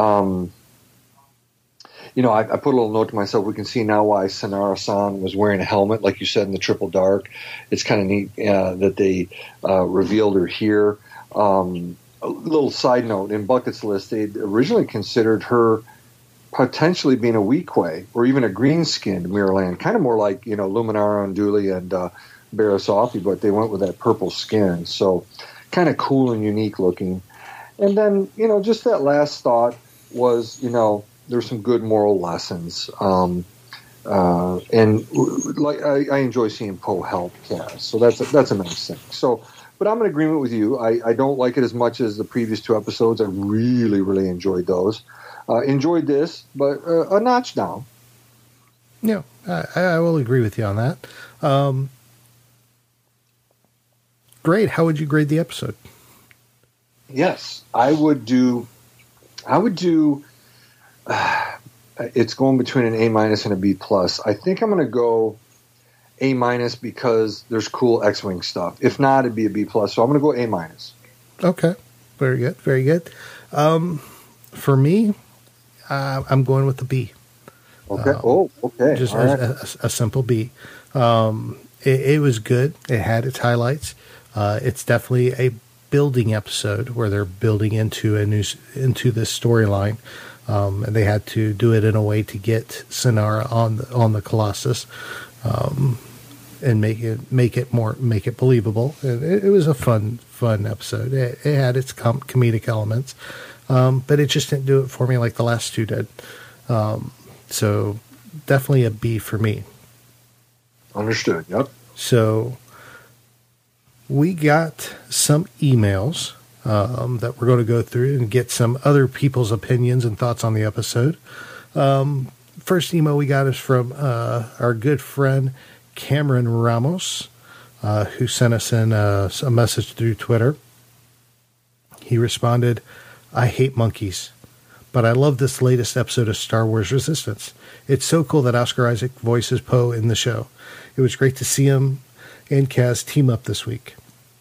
You know, I put a little note to myself. We can see now why Sanara San was wearing a helmet, like you said, in the Triple Dark. It's kind of neat that they revealed her here. A little side note, in Bucket's list, they'd originally considered her potentially being a Weequay or even a green-skinned Mirrorland, kind of more like, you know, Luminara Unduli and Barriss Offee, but they went with that purple skin. So kind of cool and unique looking. And then, you know, just that last thought was, you know, there's some good moral lessons. And like I enjoy seeing Poe help Kaz. So that's a nice thing. So, but I'm in agreement with you. I don't like it as much as the previous two episodes. I really, really enjoyed those. Enjoyed this, but a notch down. Yeah, I will agree with you on that. Great. How would you grade the episode? Yes, I would do. It's going between an A- and a B+. I think I'm going to go A- because there's cool X-Wing stuff. If not, it'd be a B+. So I'm going to go A-. Okay. Very good. Very good. For me, I'm going with the B. Okay. Okay. Just right. a simple B. It was good. It had its highlights. It's definitely a building episode where they're building into this storyline, and they had to do it in a way to get Sanara on the Colossus, and make it believable. It was a fun episode. It had its comedic elements, but it just didn't do it for me like the last two did. So definitely a B for me. Understood. Yep. So we got some emails that we're going to go through and get some other people's opinions and thoughts on the episode. First email we got is from our good friend Cameron Ramos, who sent us in a message through Twitter. He responded, "I hate monkeys, but I love this latest episode of Star Wars Resistance. It's so cool that Oscar Isaac voices Poe in the show. It was great to see him and Kaz team up this week.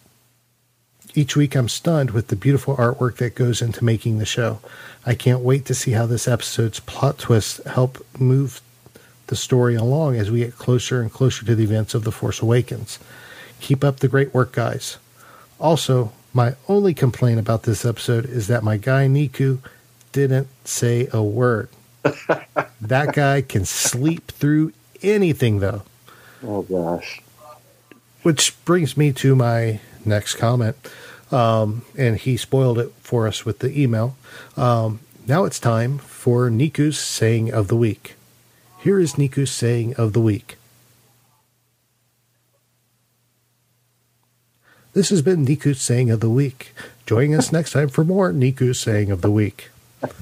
Each week I'm stunned with the beautiful artwork that goes into making the show. I can't wait to see how this episode's plot twists help move the story along as we get closer and closer to the events of The Force Awakens. Keep up the great work, guys. Also, my only complaint about this episode is that my guy Niku didn't say a word. That guy can sleep through anything, though." Oh, gosh. Which brings me to my next comment. And he spoiled it for us with the email. Now it's time for Niku's Saying of the Week. Here is Niku's Saying of the Week. This has been Niku's Saying of the Week. Join us next time for more Niku's Saying of the Week.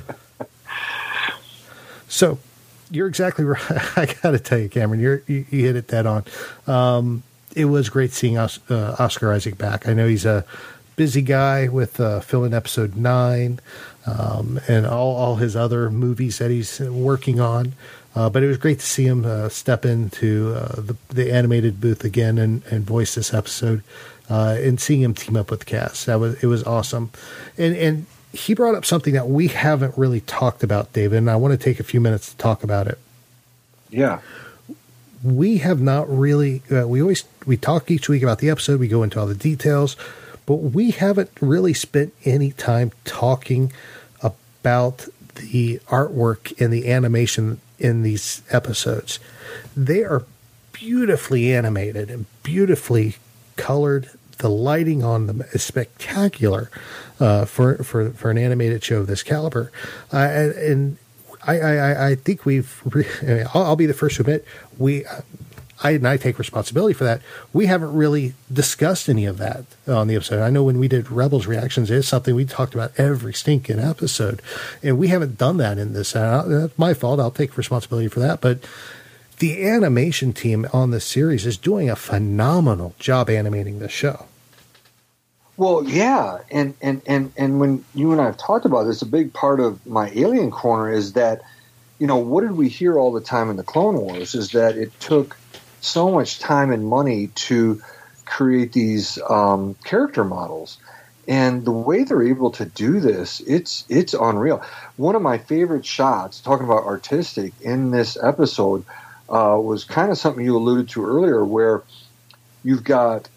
So, you're exactly right. I got to tell you, Cameron, you hit it dead on. It was great seeing Oscar Isaac back. I know he's a busy guy with filming episode 9 and all his other movies that he's working on. But it was great to see him step into the animated booth again and voice this episode, and seeing him team up with Kaz. It was awesome. And he brought up something that we haven't really talked about, David, and I want to take a few minutes to talk about it. Yeah. We have not really, we talk each week about the episode, we go into all the details, but we haven't really spent any time talking about the artwork and the animation in these episodes. They are beautifully animated and beautifully colored. The lighting on them is spectacular for an animated show of this caliber. And I think I'll be the first to admit, I take responsibility for that. We haven't really discussed any of that on the episode. I know when we did Rebels reactions, it's something we talked about every stinking episode, and we haven't done that in this. That's my fault. I'll take responsibility for that. But the animation team on this series is doing a phenomenal job animating this show. Well, yeah, and when you and I have talked about this, a big part of my Alien Corner is that, what did we hear all the time in the Clone Wars is that it took so much time and money to create these character models. And the way they're able to do this, it's unreal. One of my favorite shots, talking about artistic, in this episode was kind of something you alluded to earlier, where you've got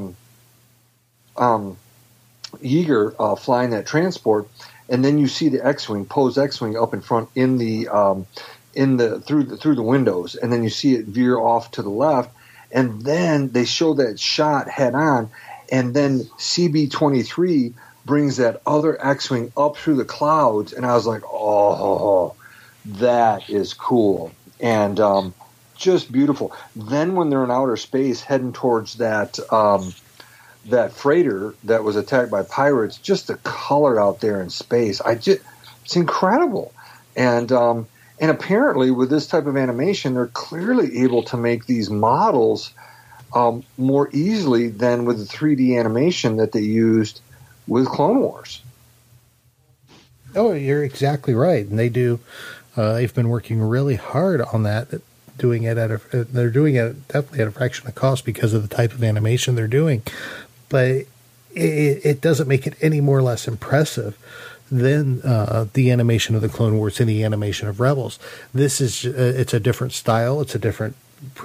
Yeager flying that transport, and then you see the X-wing, Poe's X-wing, up in front in the through the windows, and then you see it veer off to the left, and then they show that shot head on, and then CB-23 brings that other X-wing up through the clouds, and I was like, oh, that is cool, and just beautiful. Then when they're in outer space heading towards that freighter that was attacked by pirates, just the color out there in space, it's incredible. And apparently with this type of animation, they're clearly able to make these models more easily than with the 3D animation that they used with Clone Wars. Oh, you're exactly right. And they do. They've been working really hard on that. They're doing it definitely at a fraction of cost because of the type of animation they're doing, but it doesn't make it any more or less impressive than the animation of the Clone Wars and the animation of Rebels. This is it's a different style. It's a different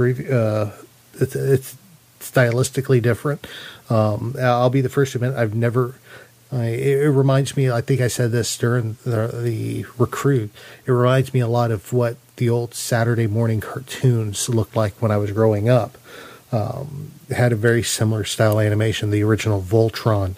it's stylistically different. I'll be the first to admit I've never. It reminds me, I think I said this during the Recruit, it reminds me a lot of what the old Saturday morning cartoons looked like when I was growing up. It had a very similar style animation, the original Voltron,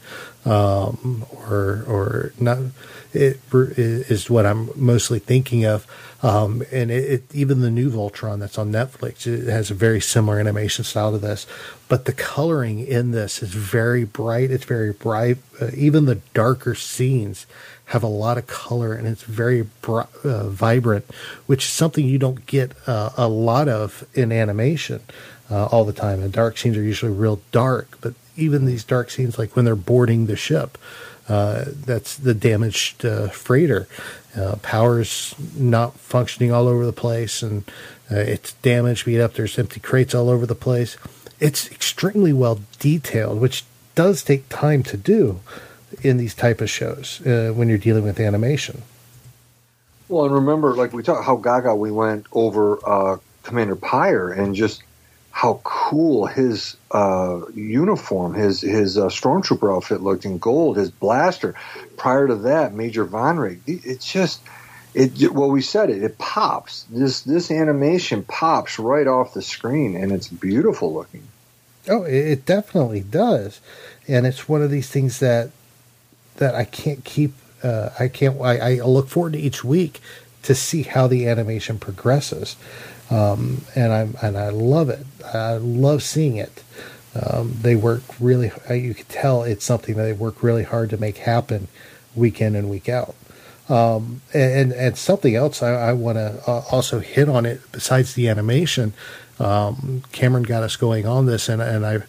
or not, it is what I'm mostly thinking of. And even the new Voltron that's on Netflix, it has a very similar animation style to this, but the coloring in this is very bright. It's very bright. Even the darker scenes have a lot of color, and it's very vibrant, which is something you don't get a lot of in animation all the time. The dark scenes are usually real dark, but even these dark scenes, like when they're boarding the ship, that's the damaged freighter. Power's not functioning all over the place, and it's damaged, beat up. There's empty crates all over the place. It's extremely well detailed, which does take time to do in these type of shows when you're dealing with animation. Well, and remember, like we talked, how gaga we went over Commander Pyre, and just how cool his uniform, his stormtrooper outfit looked in gold, his blaster. Prior to that, Major Von Rig. It's just, we said it pops. This animation pops right off the screen, and it's beautiful looking. Oh, it definitely does, and it's one of these things that I can't keep. I look forward to each week to see how the animation progresses. And I love it. I love seeing it. They work really. You can tell it's something that they work really hard to make happen, week in and week out. And something else I want to also hit on it besides the animation. Cameron got us going on this, and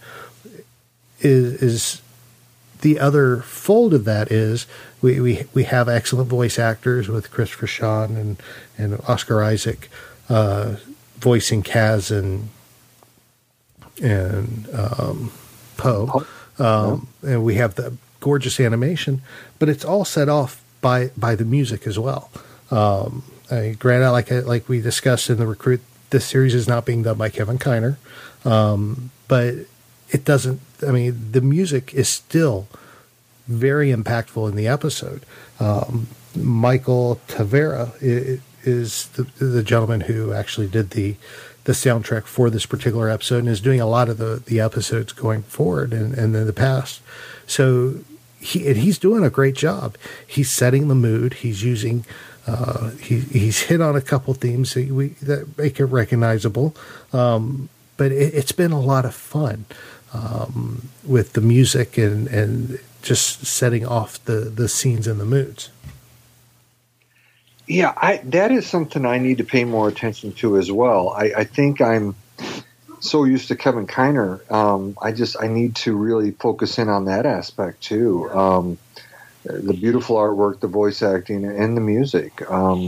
is the other fold of that is we have excellent voice actors with Christopher Sean and Oscar Isaac. Voicing Kaz and Poe, and we have the gorgeous animation, but it's all set off by the music as well. Granted, like we discussed in the Recruit, this series is not being done by Kevin Kiner, but it doesn't. I mean, the music is still very impactful in the episode. Michael Tavera is the gentleman who actually did the soundtrack for this particular episode and is doing a lot of the episodes going forward and in the past. So he's doing a great job. He's setting the mood. He's using he's hit on a couple themes that make it recognizable. But it's been a lot of fun with the music and just setting off the scenes and the moods. Yeah, that is something I need to pay more attention to as well. I think I'm so used to Kevin Kiner. I need to really focus in on that aspect too. The beautiful artwork, the voice acting, and the music.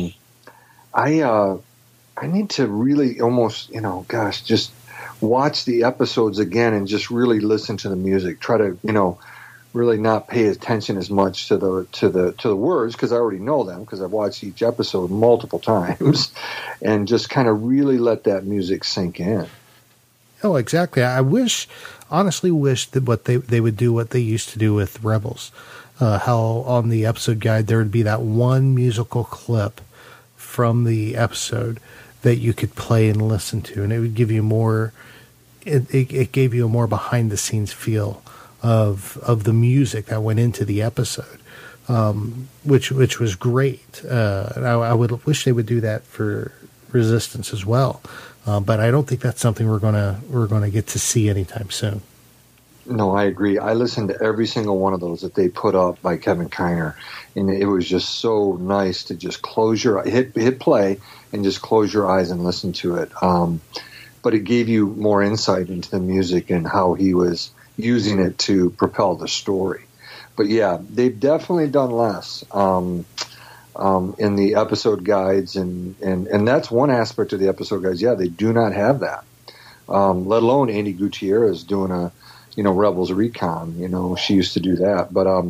I need to really almost, just watch the episodes again and just really listen to the music. Try to, really not pay attention as much to the words because I already know them because I've watched each episode multiple times, and just kind of really let that music sink in. Oh, exactly. I honestly wish that what they would do what they used to do with Rebels. How on the episode guide there would be that one musical clip from the episode that you could play and listen to, and it would give you more. It gave you a more behind the scenes feel of the music that went into the episode, which was great. And I would wish they would do that for Resistance as well, but I don't think that's something we're gonna get to see anytime soon. No, I agree. I listened to every single one of those that they put up by Kevin Kiner, and it was just so nice to just hit play and just close your eyes and listen to it. But it gave you more insight into the music and how he was using it to propel the story. But yeah, they've definitely done less in the episode guides, and that's one aspect of the episode guides. Yeah, they do not have that. Let alone Andy Gutierrez doing a Rebels recon. She used to do that,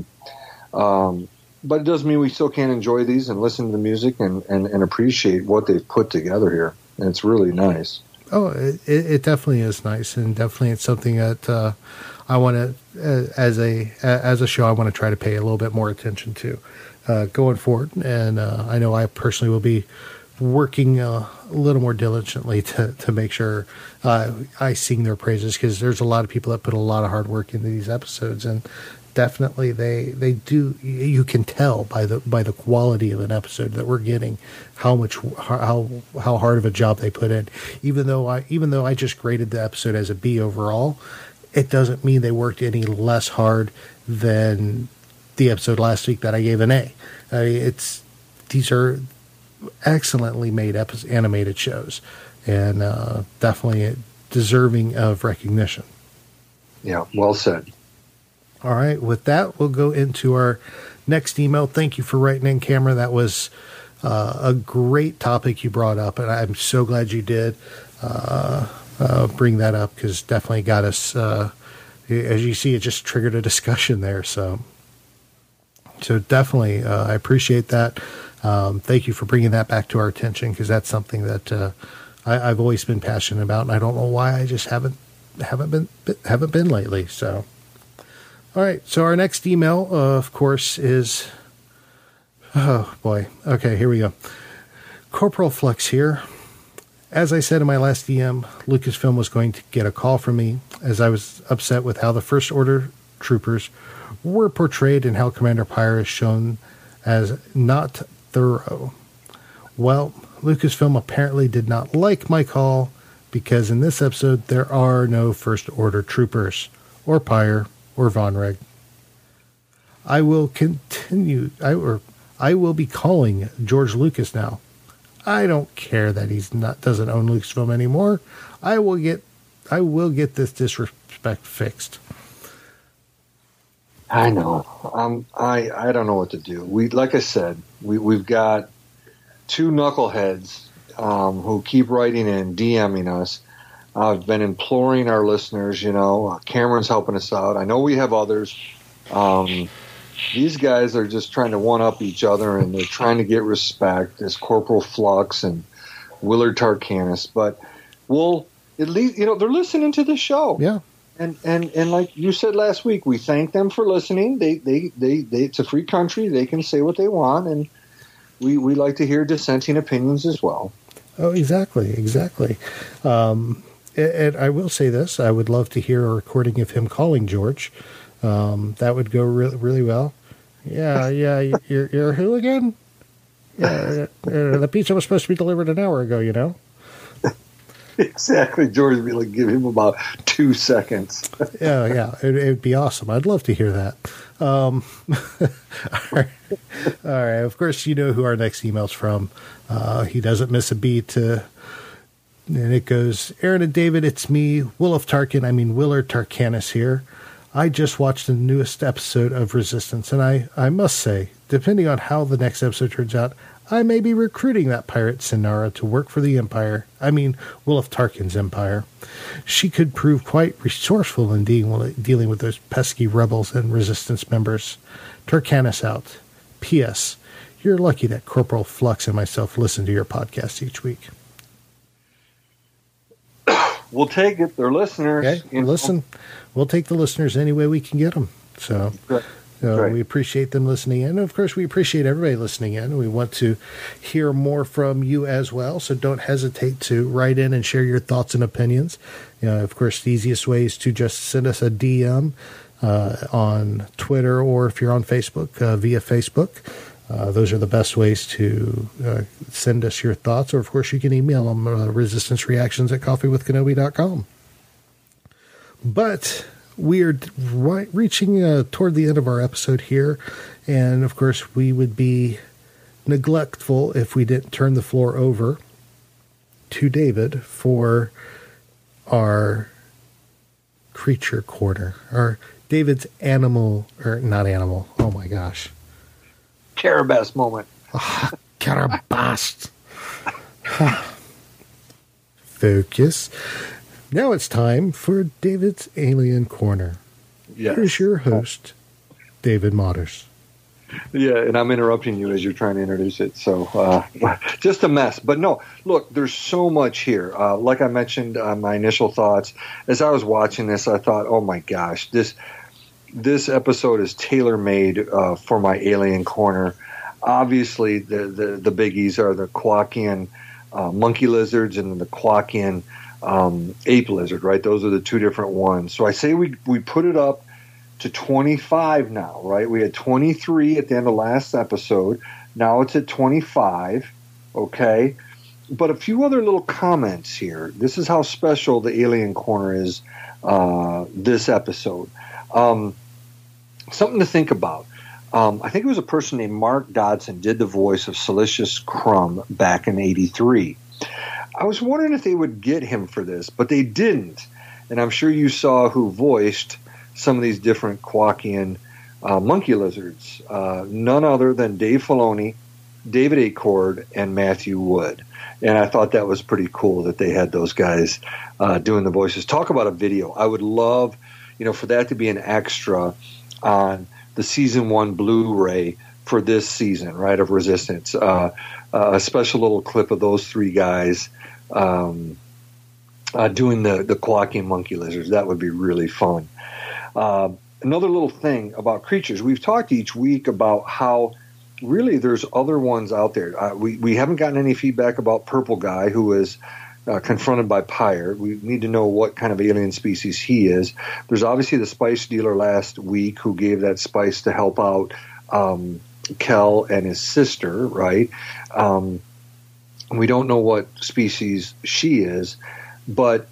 but it doesn't mean we still can't enjoy these and listen to the music and appreciate what they've put together here. And it's really nice. Oh, it definitely is nice, and definitely it's something that I want to, as a show, I want to try to pay a little bit more attention to going forward. And I know I personally will be working a little more diligently to make sure I sing their praises, because there's a lot of people that put a lot of hard work into these episodes, and definitely they do. You can tell by the quality of an episode that we're getting how hard of a job they put in. Even though I just graded the episode as a B overall, it doesn't mean they worked any less hard than the episode last week that I gave an A. These are excellently made animated shows, and definitely deserving of recognition. Yeah, well said. All right, with that, we'll go into our next email. Thank you for writing in, Cameron. That was a great topic you brought up, and I'm so glad you did bring that up, because definitely got us, as you see, it just triggered a discussion there. So definitely, I appreciate that. Thank you for bringing that back to our attention, because that's something that I've always been passionate about, and I don't know why I just haven't been lately. So. All right, so our next email, of course, is, oh boy, okay, here we go. Corporal Flux here. As I said in my last DM, Lucasfilm was going to get a call from me, as I was upset with how the First Order troopers were portrayed and how Commander Pyre is shown as not thorough. Well, Lucasfilm apparently did not like my call, because in this episode there are no First Order troopers, or Pyre, or Vonreg. I will be calling George Lucas now. I don't care that doesn't own Lucasfilm anymore. I will get this disrespect fixed. I know. I don't know what to do. Like I said, we've got two knuckleheads who keep writing in, DMing us. I've been imploring our listeners, Cameron's helping us out. I know we have others. These guys are just trying to one-up each other, and they're trying to get respect as Corporal Flux and Willard Tarkanis. But at least, they're listening to the show. Yeah. And like you said last week, we thank them for listening. They it's a free country. They can say what they want, we like to hear dissenting opinions as well. Oh, exactly. And I will say this: I would love to hear a recording of him calling George. That would go really well. Yeah. You're who again? Yeah, the pizza was supposed to be delivered an hour ago. You know. Exactly. George would be like, give him about 2 seconds. Yeah. It'd be awesome. I'd love to hear that. All right. Of course, you know who our next email's from. He doesn't miss a beat. And it goes, Aaron and David, it's me, Willard Tarkanis here. I just watched the newest episode of Resistance, and I must say, depending on how the next episode turns out, I may be recruiting that pirate Sinara to work for the Empire. Willard Tarkin's Empire. She could prove quite resourceful in dealing with those pesky rebels and Resistance members. Tarkanis out. P.S. You're lucky that Corporal Flux and myself listen to your podcast each week. We'll take it. They're listeners. Okay, listen. We'll take the listeners any way we can get them. So we appreciate them listening in. And of course, we appreciate everybody listening in. We want to hear more from you as well. So don't hesitate to write in and share your thoughts and opinions. Of course, the easiest way is to just send us a DM on Twitter, or if you're on Facebook, via Facebook. Those are the best ways to send us your thoughts. Or, of course, you can email them, resistancereactions@coffeewithkenobi.com. But we are reaching toward the end of our episode here. And, of course, we would be neglectful if we didn't turn the floor over to David for our creature corner. Or David's not animal. Oh, my gosh. Carabas moment. Carabas. Focus. Now it's time for David's Alien Corner. Yes. Here's your host, David Motters. Yeah, and I'm interrupting you as you're trying to introduce it. So just a mess. But no, look, there's so much here. Like I mentioned, my initial thoughts. As I was watching this, I thought, oh my gosh, this episode is tailor-made for my Alien Corner. Obviously, the biggies are the Kowakian monkey lizards and the Kowakian ape lizard, right? Those are the two different ones. So I say we put it up to 25 now, right? We had 23 at the end of last episode. Now it's at 25, okay? But a few other little comments here. This is how special the Alien Corner is this episode. Something to think about. I think it was a person named Mark Dodson did the voice of Silicious Crumb back in 83. I was wondering if they would get him for this, but they didn't. And I'm sure you saw who voiced some of these different Kowakian monkey lizards. None other than Dave Filoni, David Acord, and Matthew Wood. And I thought that was pretty cool that they had those guys doing the voices. Talk about a video. I would love, for that to be an extra on the season 1 Blu-ray for this season, right, of Resistance. A special little clip of those three guys doing the Kowakian monkey lizards. That would be really fun. Another little thing about creatures. We've talked each week about how really there's other ones out there. We haven't gotten any feedback about Purple Guy, who is confronted by Pyre. We need to know what kind of alien species he is. There's obviously the spice dealer last week who gave that spice to help out Kel and his sister, right? We don't know what species she is, but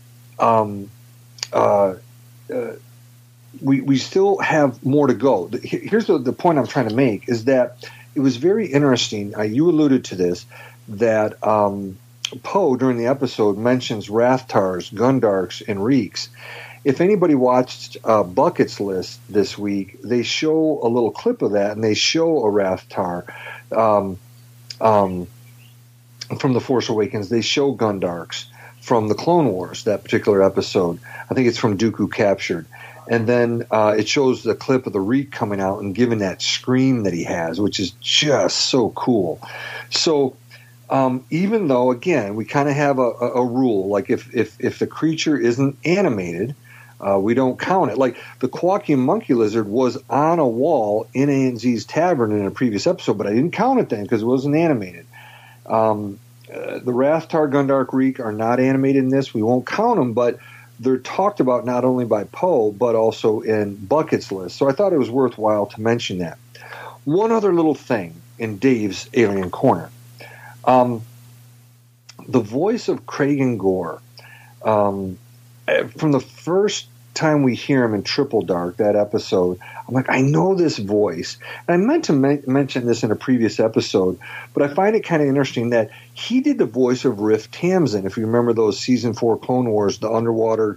we still have more to go. Here's the point I'm trying to make is that it was very interesting. You alluded to this, that Poe during the episode mentions Rathtars, Gundarks, and Reeks. If anybody watched Bucket's List this week, they show a little clip of that, and they show a Rathtar from The Force Awakens. They show Gundarks from the Clone Wars, that particular episode. I think it's from Dooku Captured. And then it shows the clip of the Reek coming out and giving that scream that he has, which is just so cool. So even though, again, we kind of have a rule, like if the creature isn't animated, We don't count it. Like the Kowakian monkey lizard was on a wall in ANZ's tavern in a previous episode, but I didn't count it then because it wasn't animated. The Rathtar Gundark Reek are not animated in this. We won't count them, but they're talked about not only by Poe, but also in Bucket's list. So I thought it was worthwhile to mention that. One other little thing in Dave's Alien Corner. The voice of Kragan Gore, from the first time we hear him in Triple Dark, that episode, I'm like, I know this voice. And I meant to mention this in a previous episode, but I find it kind of interesting that he did the voice of Riff Tamsin. If you remember those Season 4 Clone Wars, the underwater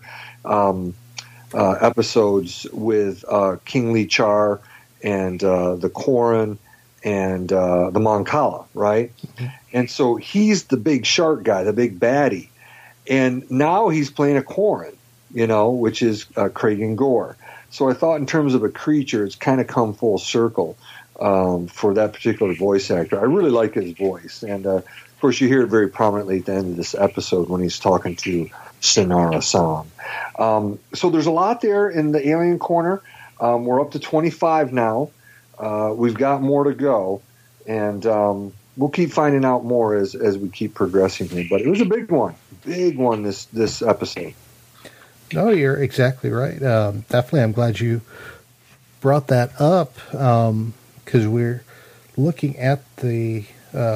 episodes with King Lee Char and the Corran and the Moncala, right? Mm-hmm. And so he's the big shark guy, the big baddie. And now he's playing a Corran, which is Kragan Gore. So I thought in terms of a creature, it's kind of come full circle for that particular voice actor. I really like his voice. And, of course, you hear it very prominently at the end of this episode when he's talking to Sinara San. So there's a lot there in the Alien Corner. We're up to 25 now. We've got more to go. And we'll keep finding out more as we keep progressing here. But it was a big one this episode. No, you're exactly right. Definitely, I'm glad you brought that up because we're looking at the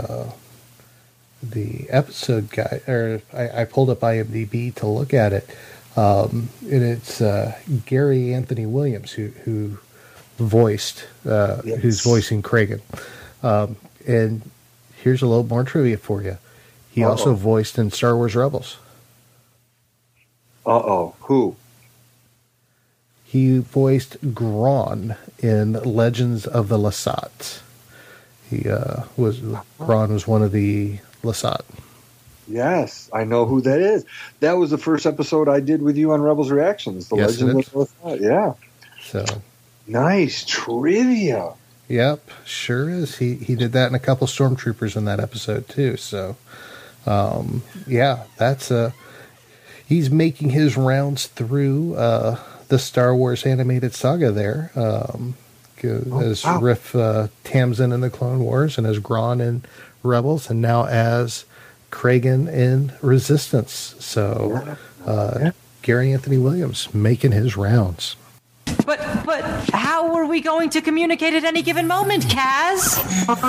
episode guide, or I pulled up IMDb to look at it, and it's Gary Anthony Williams who voiced, yes. who's voicing Kragan. And here's a little more trivia for you. He also voiced in Star Wars Rebels. Who? He voiced Gron in Legends of the Lasat. Gron was one of the Lasat. Yes, I know who that is. That was the first episode I did with you on Rebels Reactions. The Legends of the Lasat. Yeah. So nice trivia. Yep, sure is. He did that in a couple Stormtroopers in that episode too. So, that's he's making his rounds through the Star Wars animated saga there, as Riff Tamsin in the Clone Wars, and as Gron in Rebels, and now as Kragan in Resistance. So, Gary Anthony Williams making his rounds. But how are we going to communicate at any given moment, Kaz?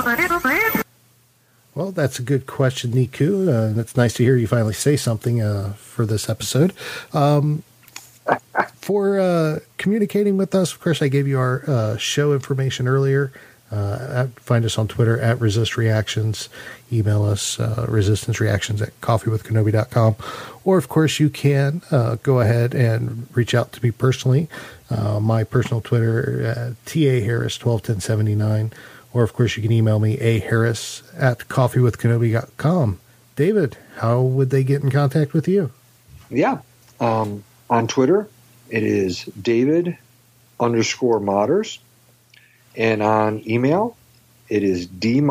Well, that's a good question, Niku. And it's nice to hear you finally say something for this episode. For communicating with us, of course, I gave you our show information earlier. Find us on Twitter at Resist Reactions. Email us resistancereactions@coffeewithkenobi.com. Or, of course, you can go ahead and reach out to me personally. My personal Twitter, TAHarris121079. Or, of course, you can email me, aharris@coffeewithkenobi.com. David, how would they get in contact with you? Yeah. On Twitter, it is David_Modders. And on email, it is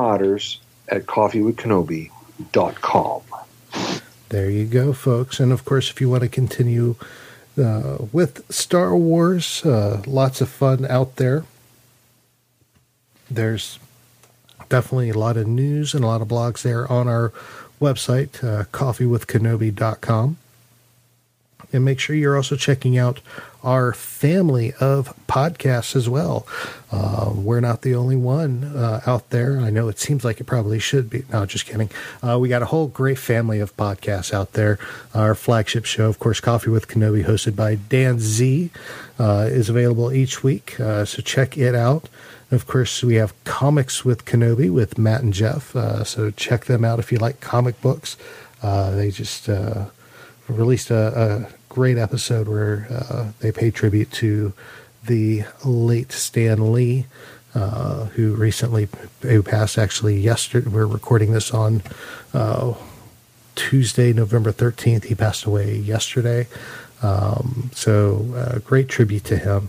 dmodders@coffeewithkenobi.com. There you go, folks. And, of course, if you want to continue with Star Wars, lots of fun out there. There's definitely a lot of news and a lot of blogs there on our website, coffeewithkenobi.com. And make sure you're also checking out our family of podcasts as well. We're not the only one out there. I know it seems like it probably should be. No, just kidding. We got a whole great family of podcasts out there. Our flagship show, of course, Coffee with Kenobi, hosted by Dan Z, is available each week. So check it out. And of course, we have Comics with Kenobi with Matt and Jeff. So check them out if you like comic books. They just released a great episode where they pay tribute to the late Stan Lee, who passed actually yesterday. We're recording this on Tuesday, November 13th. He passed away yesterday. So great tribute to him.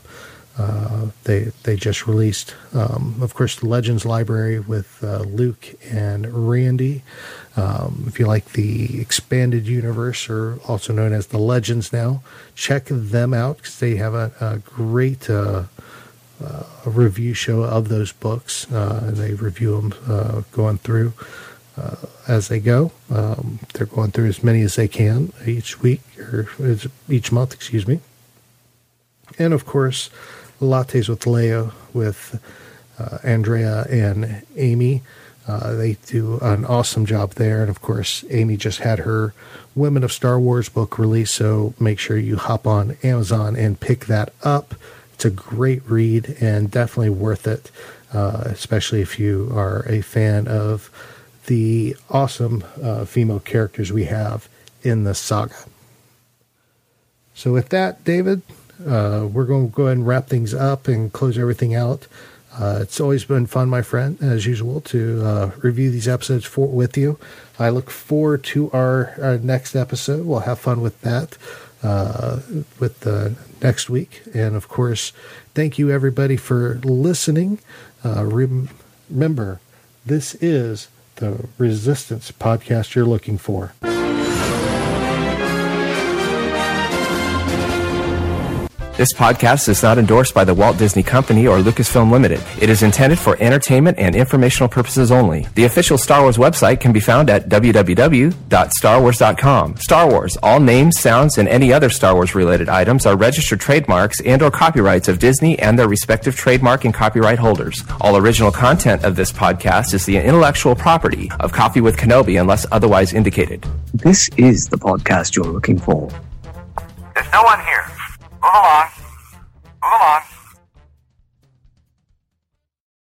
They just released, of course, the Legends Library with Luke and Randy. If you like the expanded universe, or also known as the Legends now, check them out because they have a great review show of those books. They review them going through as they go. They're going through as many as they can each week, or each month, excuse me. And of course, Lattes with Leo with Andrea and Amy. They do an awesome job there. And of course, Amy just had her Women of Star Wars book released, so make sure you hop on Amazon and pick that up. It's a great read and definitely worth it, especially if you are a fan of the awesome female characters we have in the saga. So with that, David, we're going to go ahead and wrap things up and close everything out. It's always been fun, my friend, as usual, to review these episodes with you. I look forward to our next episode. We'll have fun with that with next week. And, of course, thank you, everybody, for listening. Remember, this is the Resistance podcast you're looking for. This podcast is not endorsed by the Walt Disney Company or Lucasfilm Limited. It is intended for entertainment and informational purposes only. The official Star Wars website can be found at www.starwars.com. Star Wars, all names, sounds, and any other Star Wars-related items are registered trademarks and or copyrights of Disney and their respective trademark and copyright holders. All original content of this podcast is the intellectual property of Coffee with Kenobi unless otherwise indicated. This is the podcast you're looking for. There's no one here. Move along.